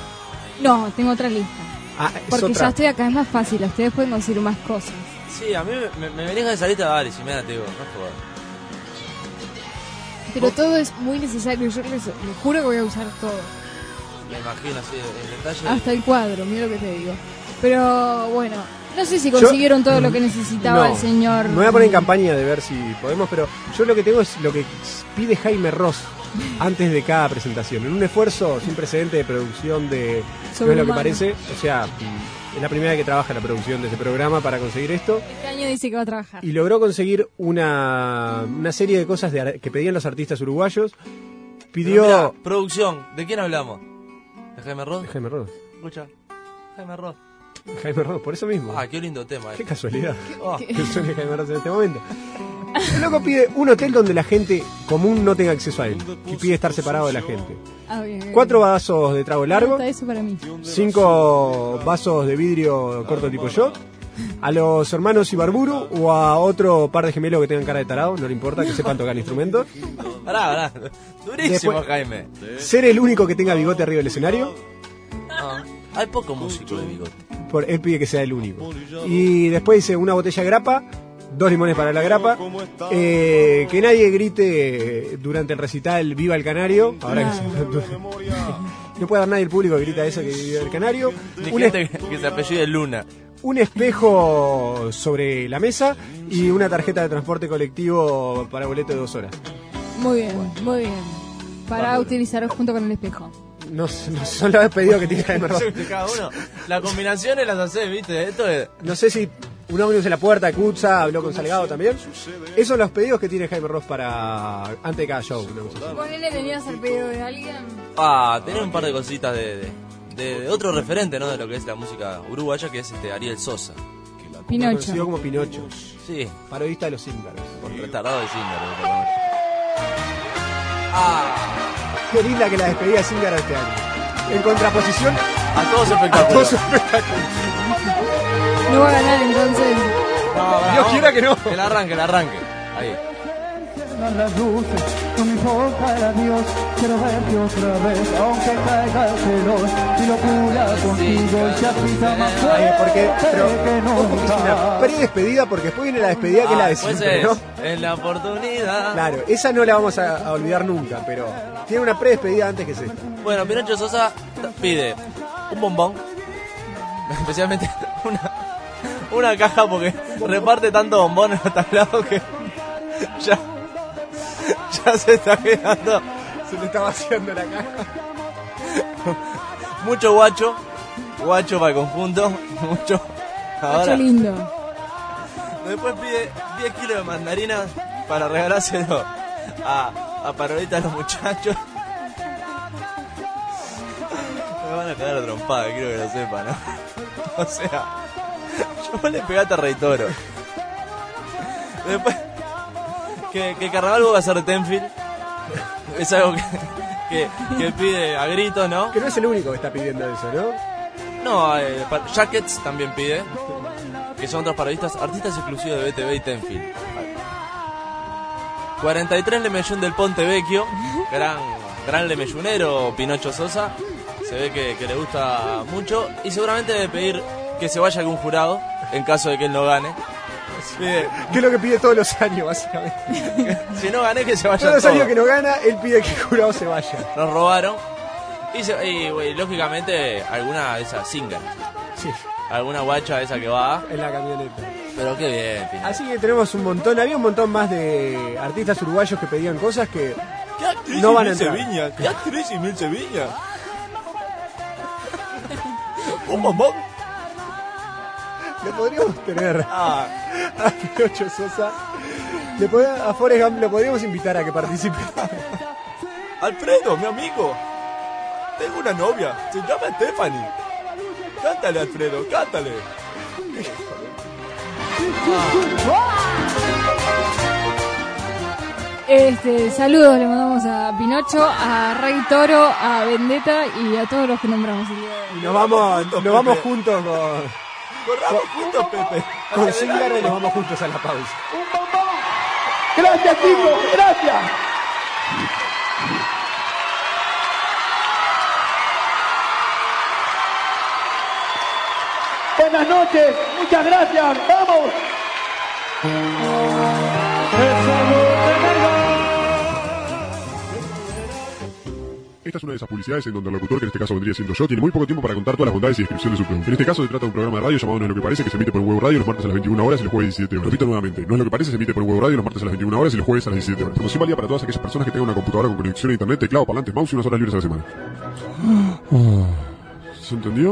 No, tengo otra lista. Ah, es Porque otra. ya estoy acá, es más fácil, ustedes pueden conseguir más cosas. Sí, a mí me, me, me venís de salita, dale, si me da, te digo, no jodas. Pero todo es muy necesario, yo les, les juro que voy a usar todo. Me imagino así, el detalle. Hasta el cuadro, mira lo que te digo. Pero bueno, no sé si Yo- consiguieron todo lo que necesitaba No, el señor. Me voy a poner en campaña de ver si podemos, pero yo lo que tengo es lo que pide Jaime Ross antes de cada presentación. En un esfuerzo sin precedente de producción de No es lo que Sobrehumano. parece. O sea, es la primera vez que trabaja en la producción de ese programa para conseguir esto. Este año dice que va a trabajar. Y logró conseguir una, una serie de cosas de ar- que pedían los artistas uruguayos. Pidió... Pero mirá, producción, ¿de quién hablamos? ¿De Jaime Ross? De Jaime Ross. Escucha, Jaime Ross. Jaime Ross, por eso mismo. Ah, qué lindo tema. eh. Qué casualidad. Oh. Que suene Jaime Ross en este momento. El loco pide un hotel donde la gente común no tenga acceso a él. Y pide estar separado de la gente. Ah, bien, bien. Cuatro vasos de trago largo. Está eso para mí. Cinco vasos de vidrio corto tipo shot. A los hermanos Ibarburu o a otro par de gemelos que tengan cara de tarado, no le importa, que sepan tocar instrumentos. Pará, pará. Durísimo, Después- Jaime. Ser el único que tenga bigote arriba del escenario. No, hay poco músico de bigote. Por, él pide que sea el único. Y después dice una botella de grapa, dos limones para la grapa, eh, que nadie grite durante el recital Viva el Canario. Ahora que se- no puede haber nadie del público que grita eso, que Viva el Canario. Ni Un, gente es- que, que se apellide Luna. un espejo sobre la mesa y una tarjeta de transporte colectivo para boleto de dos horas. Muy bien, muy bien. Para Bárbaro. utilizar junto con el espejo. No, sé- no son los pedidos que tiene Jaime Ross. De cada uno. Las combinaciones las haces, ¿viste? Esto es. No sé si un ómnibus en la puerta, Kutza, habló con Salgado también. Esos son los pedidos que tiene Jaime Ross para antes de cada show. una cosa así. ¿Vos le tenías el pedido de alguien? Ah, tenés un par de cositas de, de, de, de otro referente, ¿no? De lo que es la música uruguaya, que es este Ariel Sosa. Que la Pinocho. Conocido como Pinocho. Sí. Parodista de los Zíngaros. Por retardado de Zíngaro. Ah, qué linda que la despedida de Zíngaro este año. En contraposición a todos espectáculos. A todos espectáculos. No va a ganar entonces. No, Dios vamos, quiera que no. Que la arranque, la arranque. Ahí. Las luces, no me importa el adiós, quiero verte otra vez, aunque caiga el cielo, mi locura contigo se agita más fuerte porque, pero, que ojo, que es una pre-despedida porque después viene la despedida que Ah, es la de después siempre, es, ¿no? es la oportunidad. Claro, esa no la vamos a, a olvidar nunca, pero tiene una pre-despedida antes que esta. Bueno, Pinocho Sosa pide un bombón, especialmente una, una caja porque reparte tanto bombón en los tablados que ya, ya se está quedando. Se le está vaciando la caja. Mucho guacho, guacho para el conjunto, mucho. Ahora, Guacho lindo. después pide diez kilos de mandarinas para regalárselo a, a parodistas los muchachos. Me van a cagar a trompada, quiero que lo sepan, ¿no? O sea, yo le pegaste a Rey Toro. Después, que, que Carnaval va a ser de Tenfield. Es algo que, que, que pide a gritos, ¿no? Que no es el único que está pidiendo eso, ¿no? No, eh, pa- Jackets también pide. Que son otros parodistas, artistas exclusivos de B T V y Tenfield. cuarenta y tres Lemellún del Ponte Vecchio. Gran, gran lemellunero Pinocho Sosa. Se ve que, que le gusta mucho. Y seguramente debe pedir que se vaya algún jurado en caso de que él no gane. Pide, Que es lo que pide todos los años, básicamente. si no gané, que se vaya Todos los todo. años que no gana, él pide que el jurado se vaya. Nos robaron. Y, se- y, y, lógicamente alguna de esas singles. Sí. Alguna guacha de esa que va. En la camioneta. Pero qué bien, Pinocho. Así que tenemos un montón, había un montón más de artistas uruguayos que pedían cosas que ¿Qué actriz no van a Emilce entrar. Viña? ¿Qué actriz Emilce Viña? Un bombón. le podríamos tener Ah. a Pinocho Sosa. Le pod- a Forrest Gump lo podríamos invitar a que participe. Alfredo, mi amigo. Tengo una novia. Se llama Stephanie. Cántale, Alfredo, cántale. Este, saludos le mandamos a Pinocho, a Rey Toro, a Vendetta y a todos los que nombramos el día de hoy. Y nos vamos, nos vamos juntos con, Corramos juntos, Pepe. con Zíngaro y nos vamos juntos a la pausa. Gracias, chicos, gracias. Buenas noches, muchas gracias, vamos. Esta es una de esas publicidades en donde el locutor, que en este caso vendría siendo yo, tiene muy poco tiempo para contar todas las bondades y descripción de su producto. En este caso se trata de un programa de radio llamado No es lo que parece, que se emite por un huevo radio los martes a las veintiuna horas y los jueves a las diecisiete horas. Repito nuevamente, No es lo que parece, se emite por un huevo radio los martes a las veintiuna horas y los jueves a las diecisiete horas. Promoción válida para todas aquellas personas que tengan una computadora con conexión a internet, teclado, parlantes, mouse y unas horas libres a la semana. ¿Se entendió?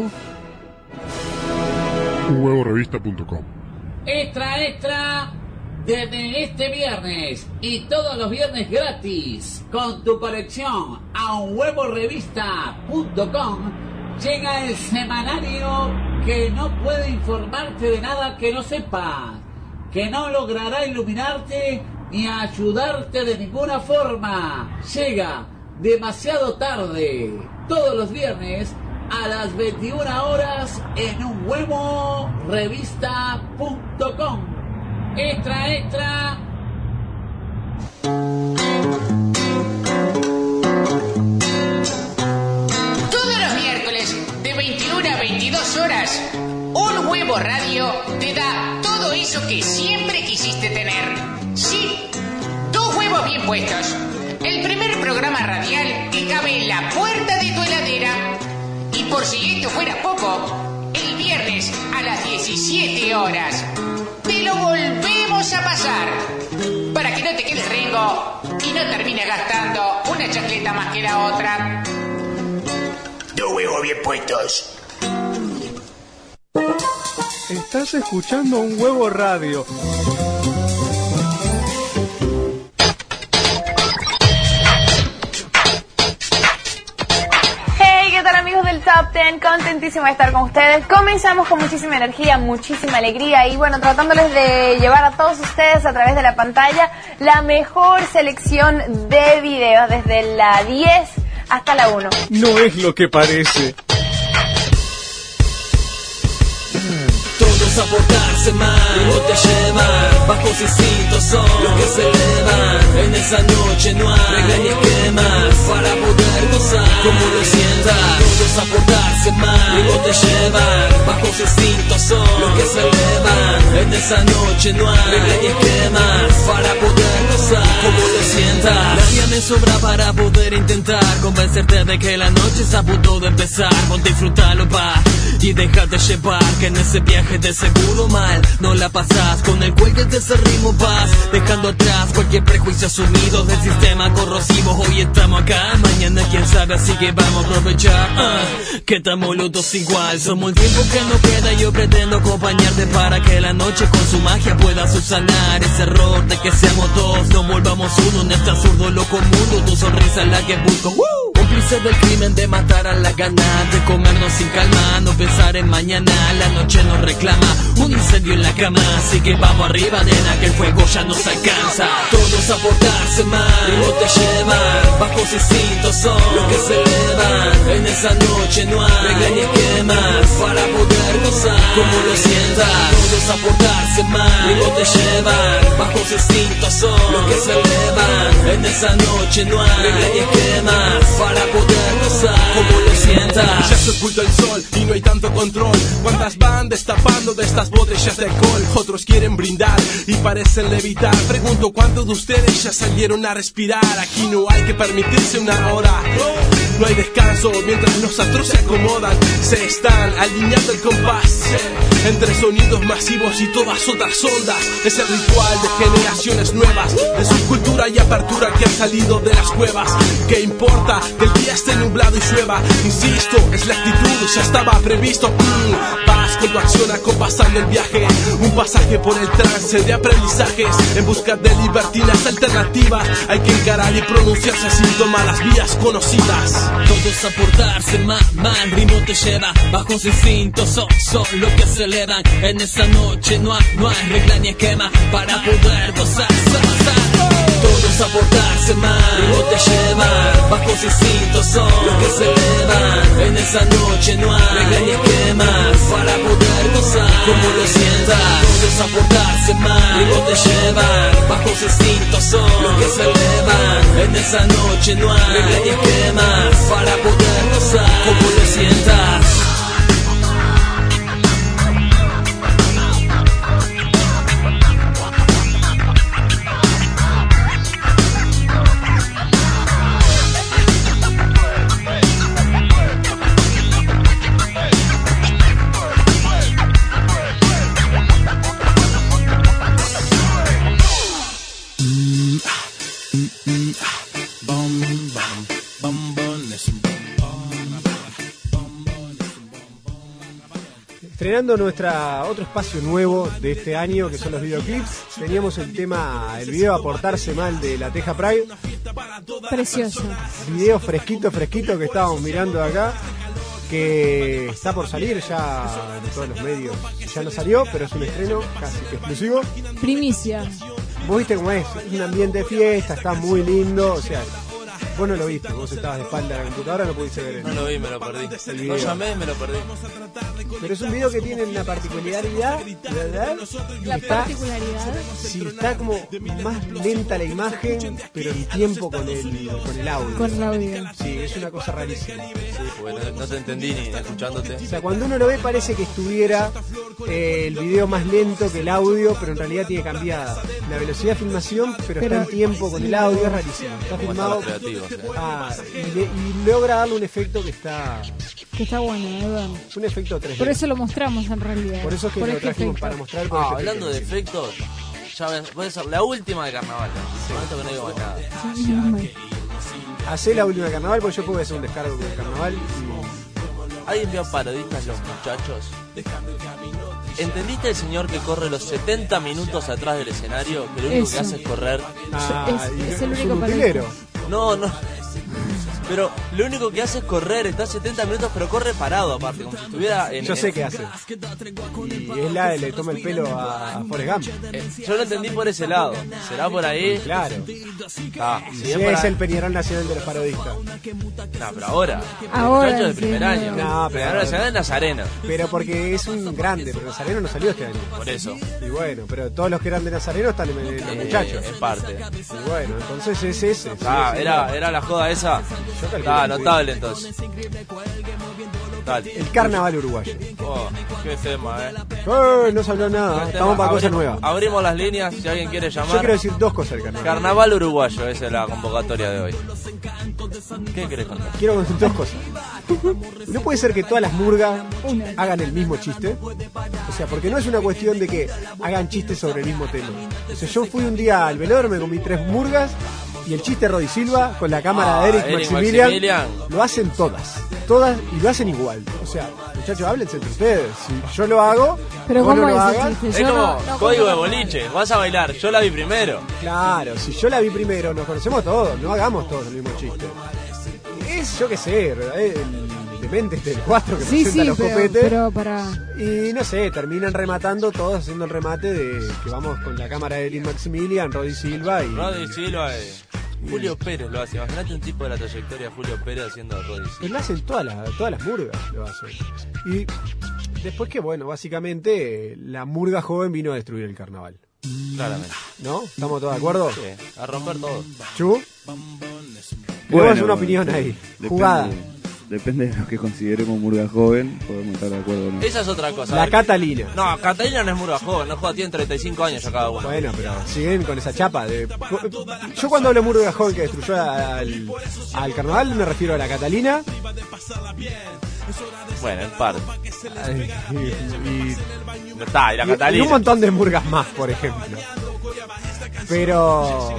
un huevo revista punto com. Extra, extra, desde este viernes y todos los viernes gratis, con tu colección a un huevo revista punto com, llega el semanario que no puede informarte de nada que no sepas, que no logrará iluminarte ni ayudarte de ninguna forma. Llega demasiado tarde, todos los viernes a las veintiuna horas en un huevo revista punto com. Extra, extra. Todos los miércoles de veintiuna a veintidós horas, Un Huevo Radio te da todo eso que siempre quisiste tener. Sí, dos huevos bien puestos. El primer programa radial que cabe en la puerta de tu heladera. Y por si esto fuera poco, el viernes a las diecisiete horas te lo volvemos a pasar para que no te quedes rengo y no termines gastando una chacleta más que la otra. Dos huevos bien puestos. Estás escuchando Un Huevo Radio. Hey, ¿qué tal amigos del Top Ten? bien, contentísima de estar con ustedes. Comenzamos con muchísima energía, muchísima alegría y bueno, tratándoles de llevar a todos ustedes a través de la pantalla la mejor selección de videos, desde la diez hasta la uno. No es lo que parece. Todos a portarse mal, no te llevan, bajos instintos son los que se elevan. En esa noche no hay regaños quemas para poder gozar como lo sientas. Todos a portarse mal, no te llevan, bajos instintos son los que se elevan. En esa noche no hay regaños quemas para poder gozar como lo sientas. La vida me sobra para poder intentar convencerte de que la noche está a punto de empezar. Ponte y disfrútalo, pa, y déjate llevar, que en ese viaje de seguro mal no la pasas. Con el cuello de ese ritmo vas dejando atrás cualquier prejuicio asumido del sistema corrosivo. Hoy estamos acá, mañana quién sabe, así que vamos a aprovechar uh, que estamos los dos igual. Somos el tiempo que nos queda y yo pretendo acompañarte para que la noche con su magia pueda subsanar ese error de que seamos dos, no volvamos uno en este absurdo loco mundo. Tu sonrisa es la que busco, ¡woo! Cómplice del crimen de matar a la ganas, de comernos sin calma, no pensar en mañana. La noche nos reclama un incendio en la cama, así que vamos arriba, nena, que el fuego ya nos alcanza. Todos a portarse mal, no te llevan, bajos instintos son los que se elevan. En esa noche no hay regaños quemas para poder gozar como lo sientas. Todos a portarse mal, no te llevan, bajos instintos son los que se elevan. En esa noche no hay regaños quemas para poder gozar como lo sientas. Ya se oculta el sol y no hay tanto control. ¿Cuántas van destapando de estas botellas de alcohol? Otros quieren brindar y parecen levitar. Pregunto, ¿cuántos de ustedes ya salieron a respirar? Aquí no hay que permitirse una hora, no hay descanso mientras los astros se acomodan. Se están alineando el compás entre sonidos masivos y todas otras ondas. Es el ritual de generaciones nuevas, de subcultura y apertura que han salido de las cuevas. ¿Qué importa que el día esté nublado y llueva? Insisto, es la actitud, ya estaba previsto. mm, Vas con tu acción acompasando el viaje, un pasaje por el trance de aprendizajes en busca de libertinas alternativas. Hay que encarar y pronunciarse sin tomar las vías conocidas. Todos a portarse mal, mal, ritmo te lleva, bajos instintos son, son los que se elevan. En esa noche no hay, no hay regla ni esquema para poder gozar, gozar. Todos a portarse mal, no te llevan, bajos instintos son los que se elevan. En esa noche no hay regla ni esquemas para poder gozar como lo sientas. Todos a portarse mal, no te llevan, bajos instintos son los que se elevan. En esa noche no hay regla ni esquemas para poder gozar como lo sientas. Estrenando nuestra otro espacio nuevo de este año, que son los videoclips. Teníamos el tema, el video A Portarse Mal de La Teja Pride. Precioso. Video fresquito, fresquito que estábamos mirando acá, que está por salir ya en todos los medios. Ya no salió, pero es un estreno casi que exclusivo. Primicia. Vos viste cómo es, es un ambiente de fiesta, está muy lindo, o sea... Vos no lo viste, vos estabas de espalda a la computadora, no pudiste ver el, No lo vi, me lo perdí. el No video. llamé, me lo perdí. Pero es un video que tiene una particularidad, ¿verdad? La Está- particularidad. Sí, está como más lenta la imagen, pero en tiempo con el, con el audio. Con el audio. Sí, es una cosa rarísima. Bueno, no te entendí ni escuchándote. O sea, cuando uno lo ve parece que estuviera eh, el video más lento que el audio, pero en realidad tiene cambiada la velocidad de filmación, pero, Pero- está en tiempo con el audio, es rarísimo. Está ¿Cómo están filmado los creativos, eh? ah, y, le- y logra darle un efecto que está... Que está bueno, Edward. Un efecto tres D. Por eso lo mostramos en realidad. Por eso es que Por lo este trajimos efecto. para mostrar. por Ah, este hablando de efecto. efectos, ya ves, puede ser la última de carnaval. Momento que no digo más nada. Sí, menos mal. Hacé la última de carnaval, porque yo puedo hacer un descargo con el carnaval. ¿Alguien vio parodistas los muchachos? ¿Entendiste el señor que corre los setenta minutos atrás del escenario? Que lo único Eso. que hace es correr. Ah, Es- y es el es único un para utilero. No, no. Pero lo único que hace es correr, está setenta minutos pero corre parado aparte, como si estuviera en... Yo sé en- qué hace. Y es la le toma el pelo a, a Forrest Gump. Eh, yo lo entendí por ese lado, ¿será por ahí? Claro. Ah, Y si si es es, por ahí- el Peñarol Nacional de los Parodistas. No, pero ahora. Ahora, Muchachos de sí, primer no. año. No, pero- Peñarol Nacional de Nazareno. Pero porque es un grande, pero Nazareno no salió este año. Por eso. Y bueno, pero todos los que eran de Nazareno están en, en los Eh, muchachos. en parte. Y bueno, entonces es ese. sí, Ah, sí, era, no. era la joda esa. calculo Estaba que notable entonces. Dale. El carnaval uruguayo. Oh, qué tema, eh. Eh, no se habló nada, Qué estamos tema. para cosas Abrimos- nuevas. Abrimos las líneas si alguien quiere llamar. Yo quiero decir dos cosas del carnaval. Carnaval uruguayo, esa es la convocatoria de hoy. ¿Qué querés contar? Quiero decir dos cosas. No puede ser que todas las murgas hagan el mismo chiste. O sea, porque no es una cuestión de que hagan chistes sobre el mismo tema. O sea, yo fui un día al velódromo, me comí tres murgas y el chiste de Rodi Silva con la cámara Ah, de Eric, Eric Maximilian, Maximilian. lo hacen todas. Todas y lo hacen igual. O sea, muchachos, háblense entre ustedes. Si yo lo hago, Pero vos no ¿cómo lo es ese hagas. chiste? Es Yo como no- no código de conozco. boliche. Vas a bailar, yo la vi primero. Claro, si yo la vi primero, nos conocemos todos, no hagamos todos el mismo chiste. Es, yo qué sé, el demente este del cuatro que Sí, presenta sí, los pero, copetes. pero para... Y no sé, terminan rematando todos haciendo el remate de que vamos con la cámara de Lin Maximilian, Rodi Silva y... Rodi Silva y Julio Pérez lo hace. Imagínate un tipo de la trayectoria de Julio Pérez haciendo Rodi Silva. Pero lo hacen todas las, todas las murgas, lo hacen. Y después que, bueno, básicamente la murga joven vino a destruir el carnaval. Claramente. ¿No? ¿Estamos todos de acuerdo? Sí, a romper todo. ¿Chu? Bueno, Tenemos una opinión ahí, depende- jugada. Depende de lo que consideremos murga joven, podemos estar de acuerdo o no. Esa es otra cosa. La A ver, Catalina. No, Catalina no es murga joven, no juega, tiene treinta y cinco años ya cada uno. Bueno, pero siguen con esa chapa de... Yo cuando hablo de murga joven que destruyó al, al carnaval me refiero a la Catalina Bueno, en parte. y, y- No está, y la y- y Catalina. un montón de murgas más, por ejemplo. Pero...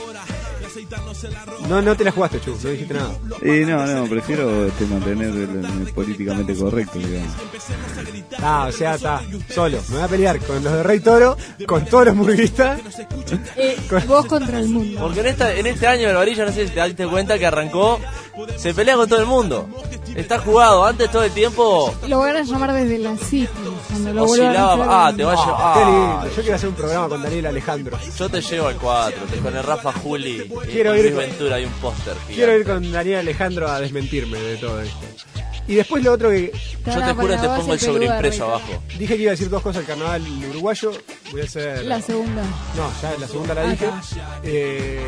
No, no te la jugaste, Chu, no dijiste nada. Y no, no, prefiero este, mantener el, el políticamente correcto, digamos. Ah, o sea, está solo. Me voy a pelear con los de Rey Toro, con todos los murguistas. Eh, vos contra el mundo. Porque en, esta, en este año el Varilla, no sé si te diste cuenta que arrancó, se pelea con todo el mundo. Está jugado, antes todo el tiempo Lo van a llamar desde la City. Cuando lo vuelvan a oscilaba. hacer. Ah, te va a llevar. Qué Ah, lindo. Yo quiero hacer un programa con Daniel Alejandro. yo te llevo al cuatro, te- con el Rafa Juli y Quiero con ir Luis con- Ventura y un póster. gigante. Quiero ir con Daniel Alejandro a desmentirme de todo esto. Y después lo otro que... Yo te juro que te pongo el sobreimpreso abajo. Dije que iba a decir dos cosas del carnaval uruguayo. Voy a hacer... La segunda. No, ya la segunda la Ah, dije. está. Eh,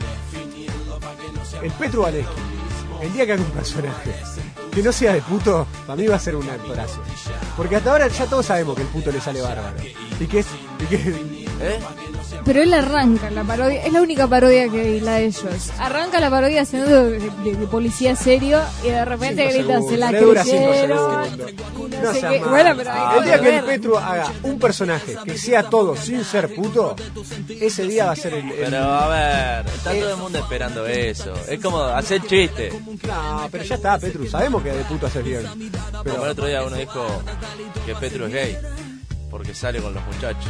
el Petru Valeski. El día que haga un personaje que no sea de puto, para mí va a ser un actorazo. Porque hasta ahora ya todos sabemos que el puto le sale bárbaro. Y que es... Y que, ¿Eh? Pero él arranca la parodia, es la única parodia que hay, la de ellos. Arranca la parodia siendo de, de- de policía serio y de repente Cinco grita, segundos, se la le dura cinco creyeron. segundos. No No sé seas qué. malo. Bueno, pero hay El día que el ver. Petru haga un personaje que sea todo sin ser puto, ese día va a ser el... el- Pero a ver, está todo el mundo esperando eso. Es como hacer chiste. No, pero ya está, Petru. Sabemos que de puto haces bien. Pero Como el otro día uno dijo que Petro es gay porque sale con los muchachos.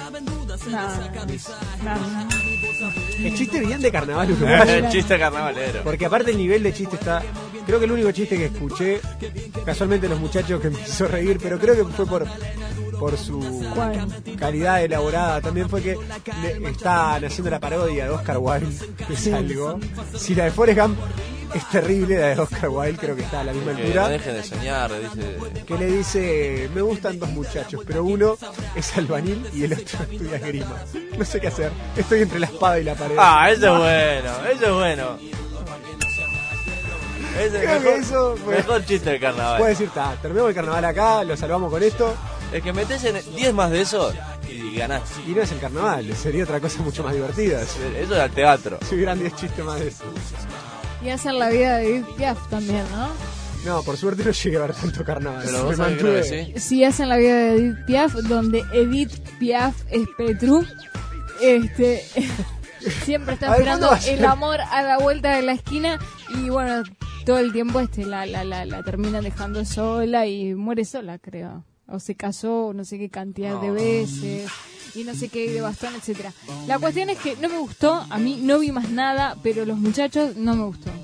No, no, no. el chiste bien de carnaval uruguayo. El chiste carnavalero. Porque aparte el nivel de chiste está... Creo que el único chiste que escuché, casualmente los muchachos que me hizo reír, pero creo que fue por por su ¿Cuál? calidad elaborada, también fue que le, están haciendo la parodia de Oscar Wilde, que es algo. Si la de Forrest Gump es terrible, la de Oscar Wilde creo que está a la misma Que altura. no dejen de soñar, dice. Que le dice, me gustan dos muchachos, pero uno es albañil y el otro estudia esgrima. No sé qué hacer, estoy entre la espada y la pared. Ah, eso es bueno, eso es bueno. Ese es el Creo que mejor, eso fue- mejor chiste del carnaval. Puedo decir, ta, terminamos el carnaval acá, lo salvamos con esto. Es que metes en diez más de eso y ganás. Y no es el carnaval, sería otra cosa mucho más divertida. Eso era el teatro. Si hubieran diez chistes más de eso. Y hacer la vida de Edith Piaf también, ¿no? No, por suerte no llegué a ver tanto carnaval. Pero Me vos sabés que creo que mantuve- sí. Si hacen la vida de Edith Piaf, donde Edith Piaf es Petru, este siempre está A ver, esperando ¿cuándo va a ser? el amor a la vuelta de la esquina y bueno, todo el tiempo este la, la, la, la terminan dejando sola y muere sola, creo. O se casó no sé qué cantidad de No. veces y no sé qué de bastón, etcétera. La cuestión es que no me gustó, a mí no vi más nada, pero los muchachos no me gustó.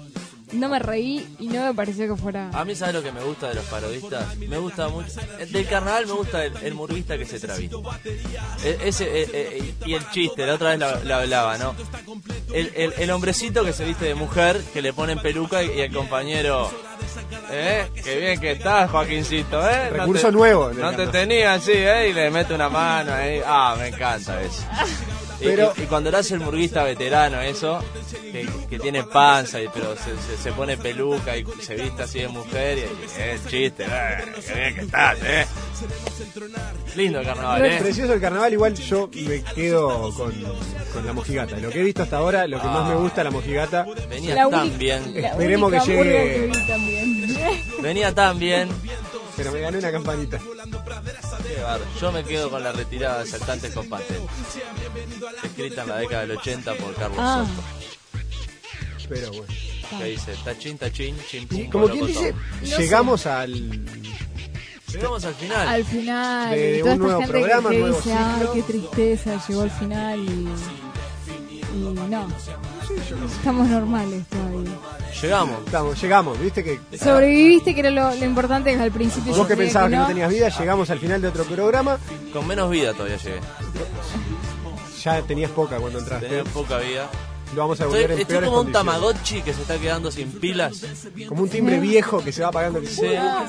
no me reí y no me pareció que fuera... A mí, ¿sabes lo que me gusta de los parodistas? Me gusta mucho. Del carnaval me gusta el, el murguista que se traviste. E- ese, e- e- y el chiste, la otra vez la, la hablaba, ¿no? El, el, el hombrecito que se viste de mujer, que le ponen peluca y, y el compañero... ¿Eh? Qué bien que estás, Joaquincito, ¿eh? Recurso no te, nuevo. No te tenía así, ¿eh? Y le mete una mano ahí. Ah, me encanta eso. Pero... Y, y, y cuando lo hace el murguista veterano, eso, que, que tiene panza, y, pero se, se, se pone peluca y se viste así de mujer, y, y es el chiste, ¿eh? Qué bien que estás, ¿eh? Lindo el carnaval, ¿eh? Precioso el carnaval, igual yo me quedo con, con la mojigata. Lo que he visto hasta ahora, lo que ah, más me gusta la mojigata. Venía la tan bien. Esperemos que llegue. Que venía tan bien. Pero me gané una campanita. Qué barro. Yo me quedo con la retirada de Saltantes con Patente, escrita en la década del ochenta por Carlos ah. Soto. Pero bueno. Que dice, tachín, tachín, chim, pum. Como quien dice, no llegamos sé. al... Llegamos al final. Al final. De, de y toda un esta nuevo gente programa, que, que nuevo dice, ciclo. ay, qué tristeza, llegó al final y... Y no. Estamos normales todavía. Llegamos. Estamos, llegamos, viste que... Sobreviviste, que era lo, lo importante, que al principio... Vos que pensabas que no. que no tenías vida, llegamos al final de otro programa. Con menos vida todavía llegué. Ya tenías poca cuando entraste. Tenías poca vida. Lo vamos a volver estoy, en estoy peores como un condiciones. Tamagotchi que se está quedando sin pilas. Como un timbre viejo que se va apagando. Sí.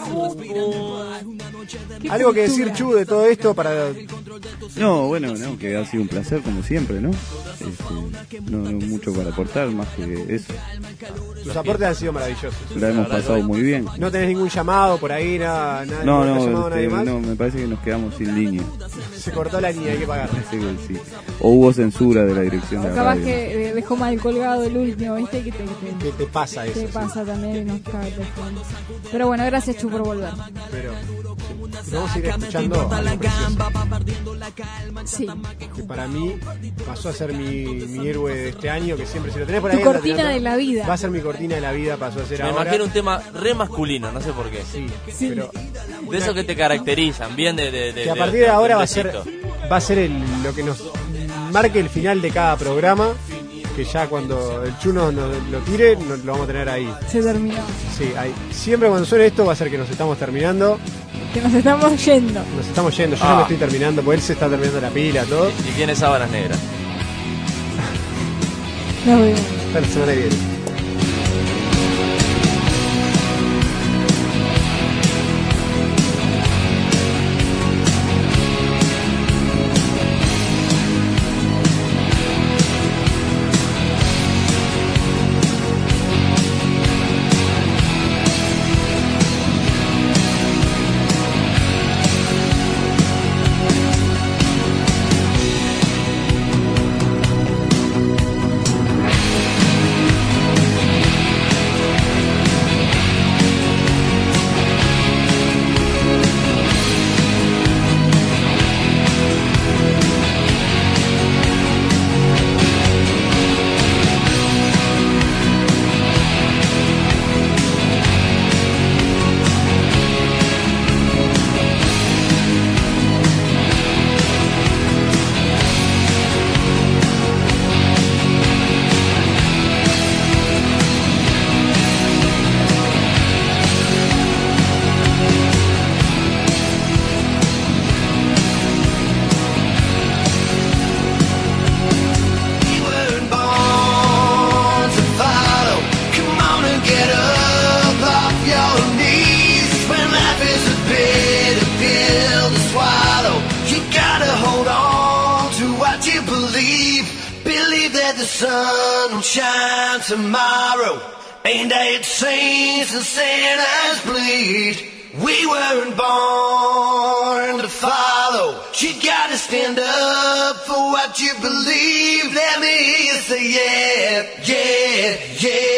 Algo que decir, Chu, de todo esto para... No, bueno, no, que ha sido un placer como siempre, ¿no? Este, no, no mucho para aportar, más que eso. Tus aportes han sido maravillosos. La hemos pasado muy bien. No tenés ningún llamado por ahí, nada, nada no, no, no, llamado este, nadie más. no, me parece que nos quedamos sin línea. Se cortó la línea, hay que pagar. Sí, sí. O hubo censura de la dirección de la capaz radio. que dejó mal colgado el último, ¿viste? Que te, que te, ¿Qué te pasa eso? Te sí. pasa también y nos cae el teléfono. Pero bueno, gracias, Chu, por volver. Pero vamos a ir escuchando algo precioso. Sí. Que para mí pasó a ser mi, mi héroe de este año, que siempre, si lo tenés por ahí... Tu cortina tirando, de la vida. Va a ser mi cortina de la vida, pasó a ser Me ahora. Me imagino un tema re masculino, no sé por qué. Sí, sí. Pero... De esos que te caracterizan, bien de... de, de que a partir de, de ahora de va a ser, va a ser el, lo que nos marque el final de cada programa, que ya cuando el Chuno nos lo tire, nos, lo vamos a tener ahí. Se terminó. Sí, ahí. Siempre cuando suene esto va a ser que nos estamos terminando. Que nos estamos yendo. Nos estamos yendo, yo ah. ya me estoy terminando, porque él se está terminando la pila, todo. ¿Y, y tiene sábanas negras? Nos vemos. Hasta la semana que viene. Tomorrow ain't it saints and sinners bleed. We weren't born to follow. You gotta stand up for what you believe. Let me hear you say yeah, yeah, yeah.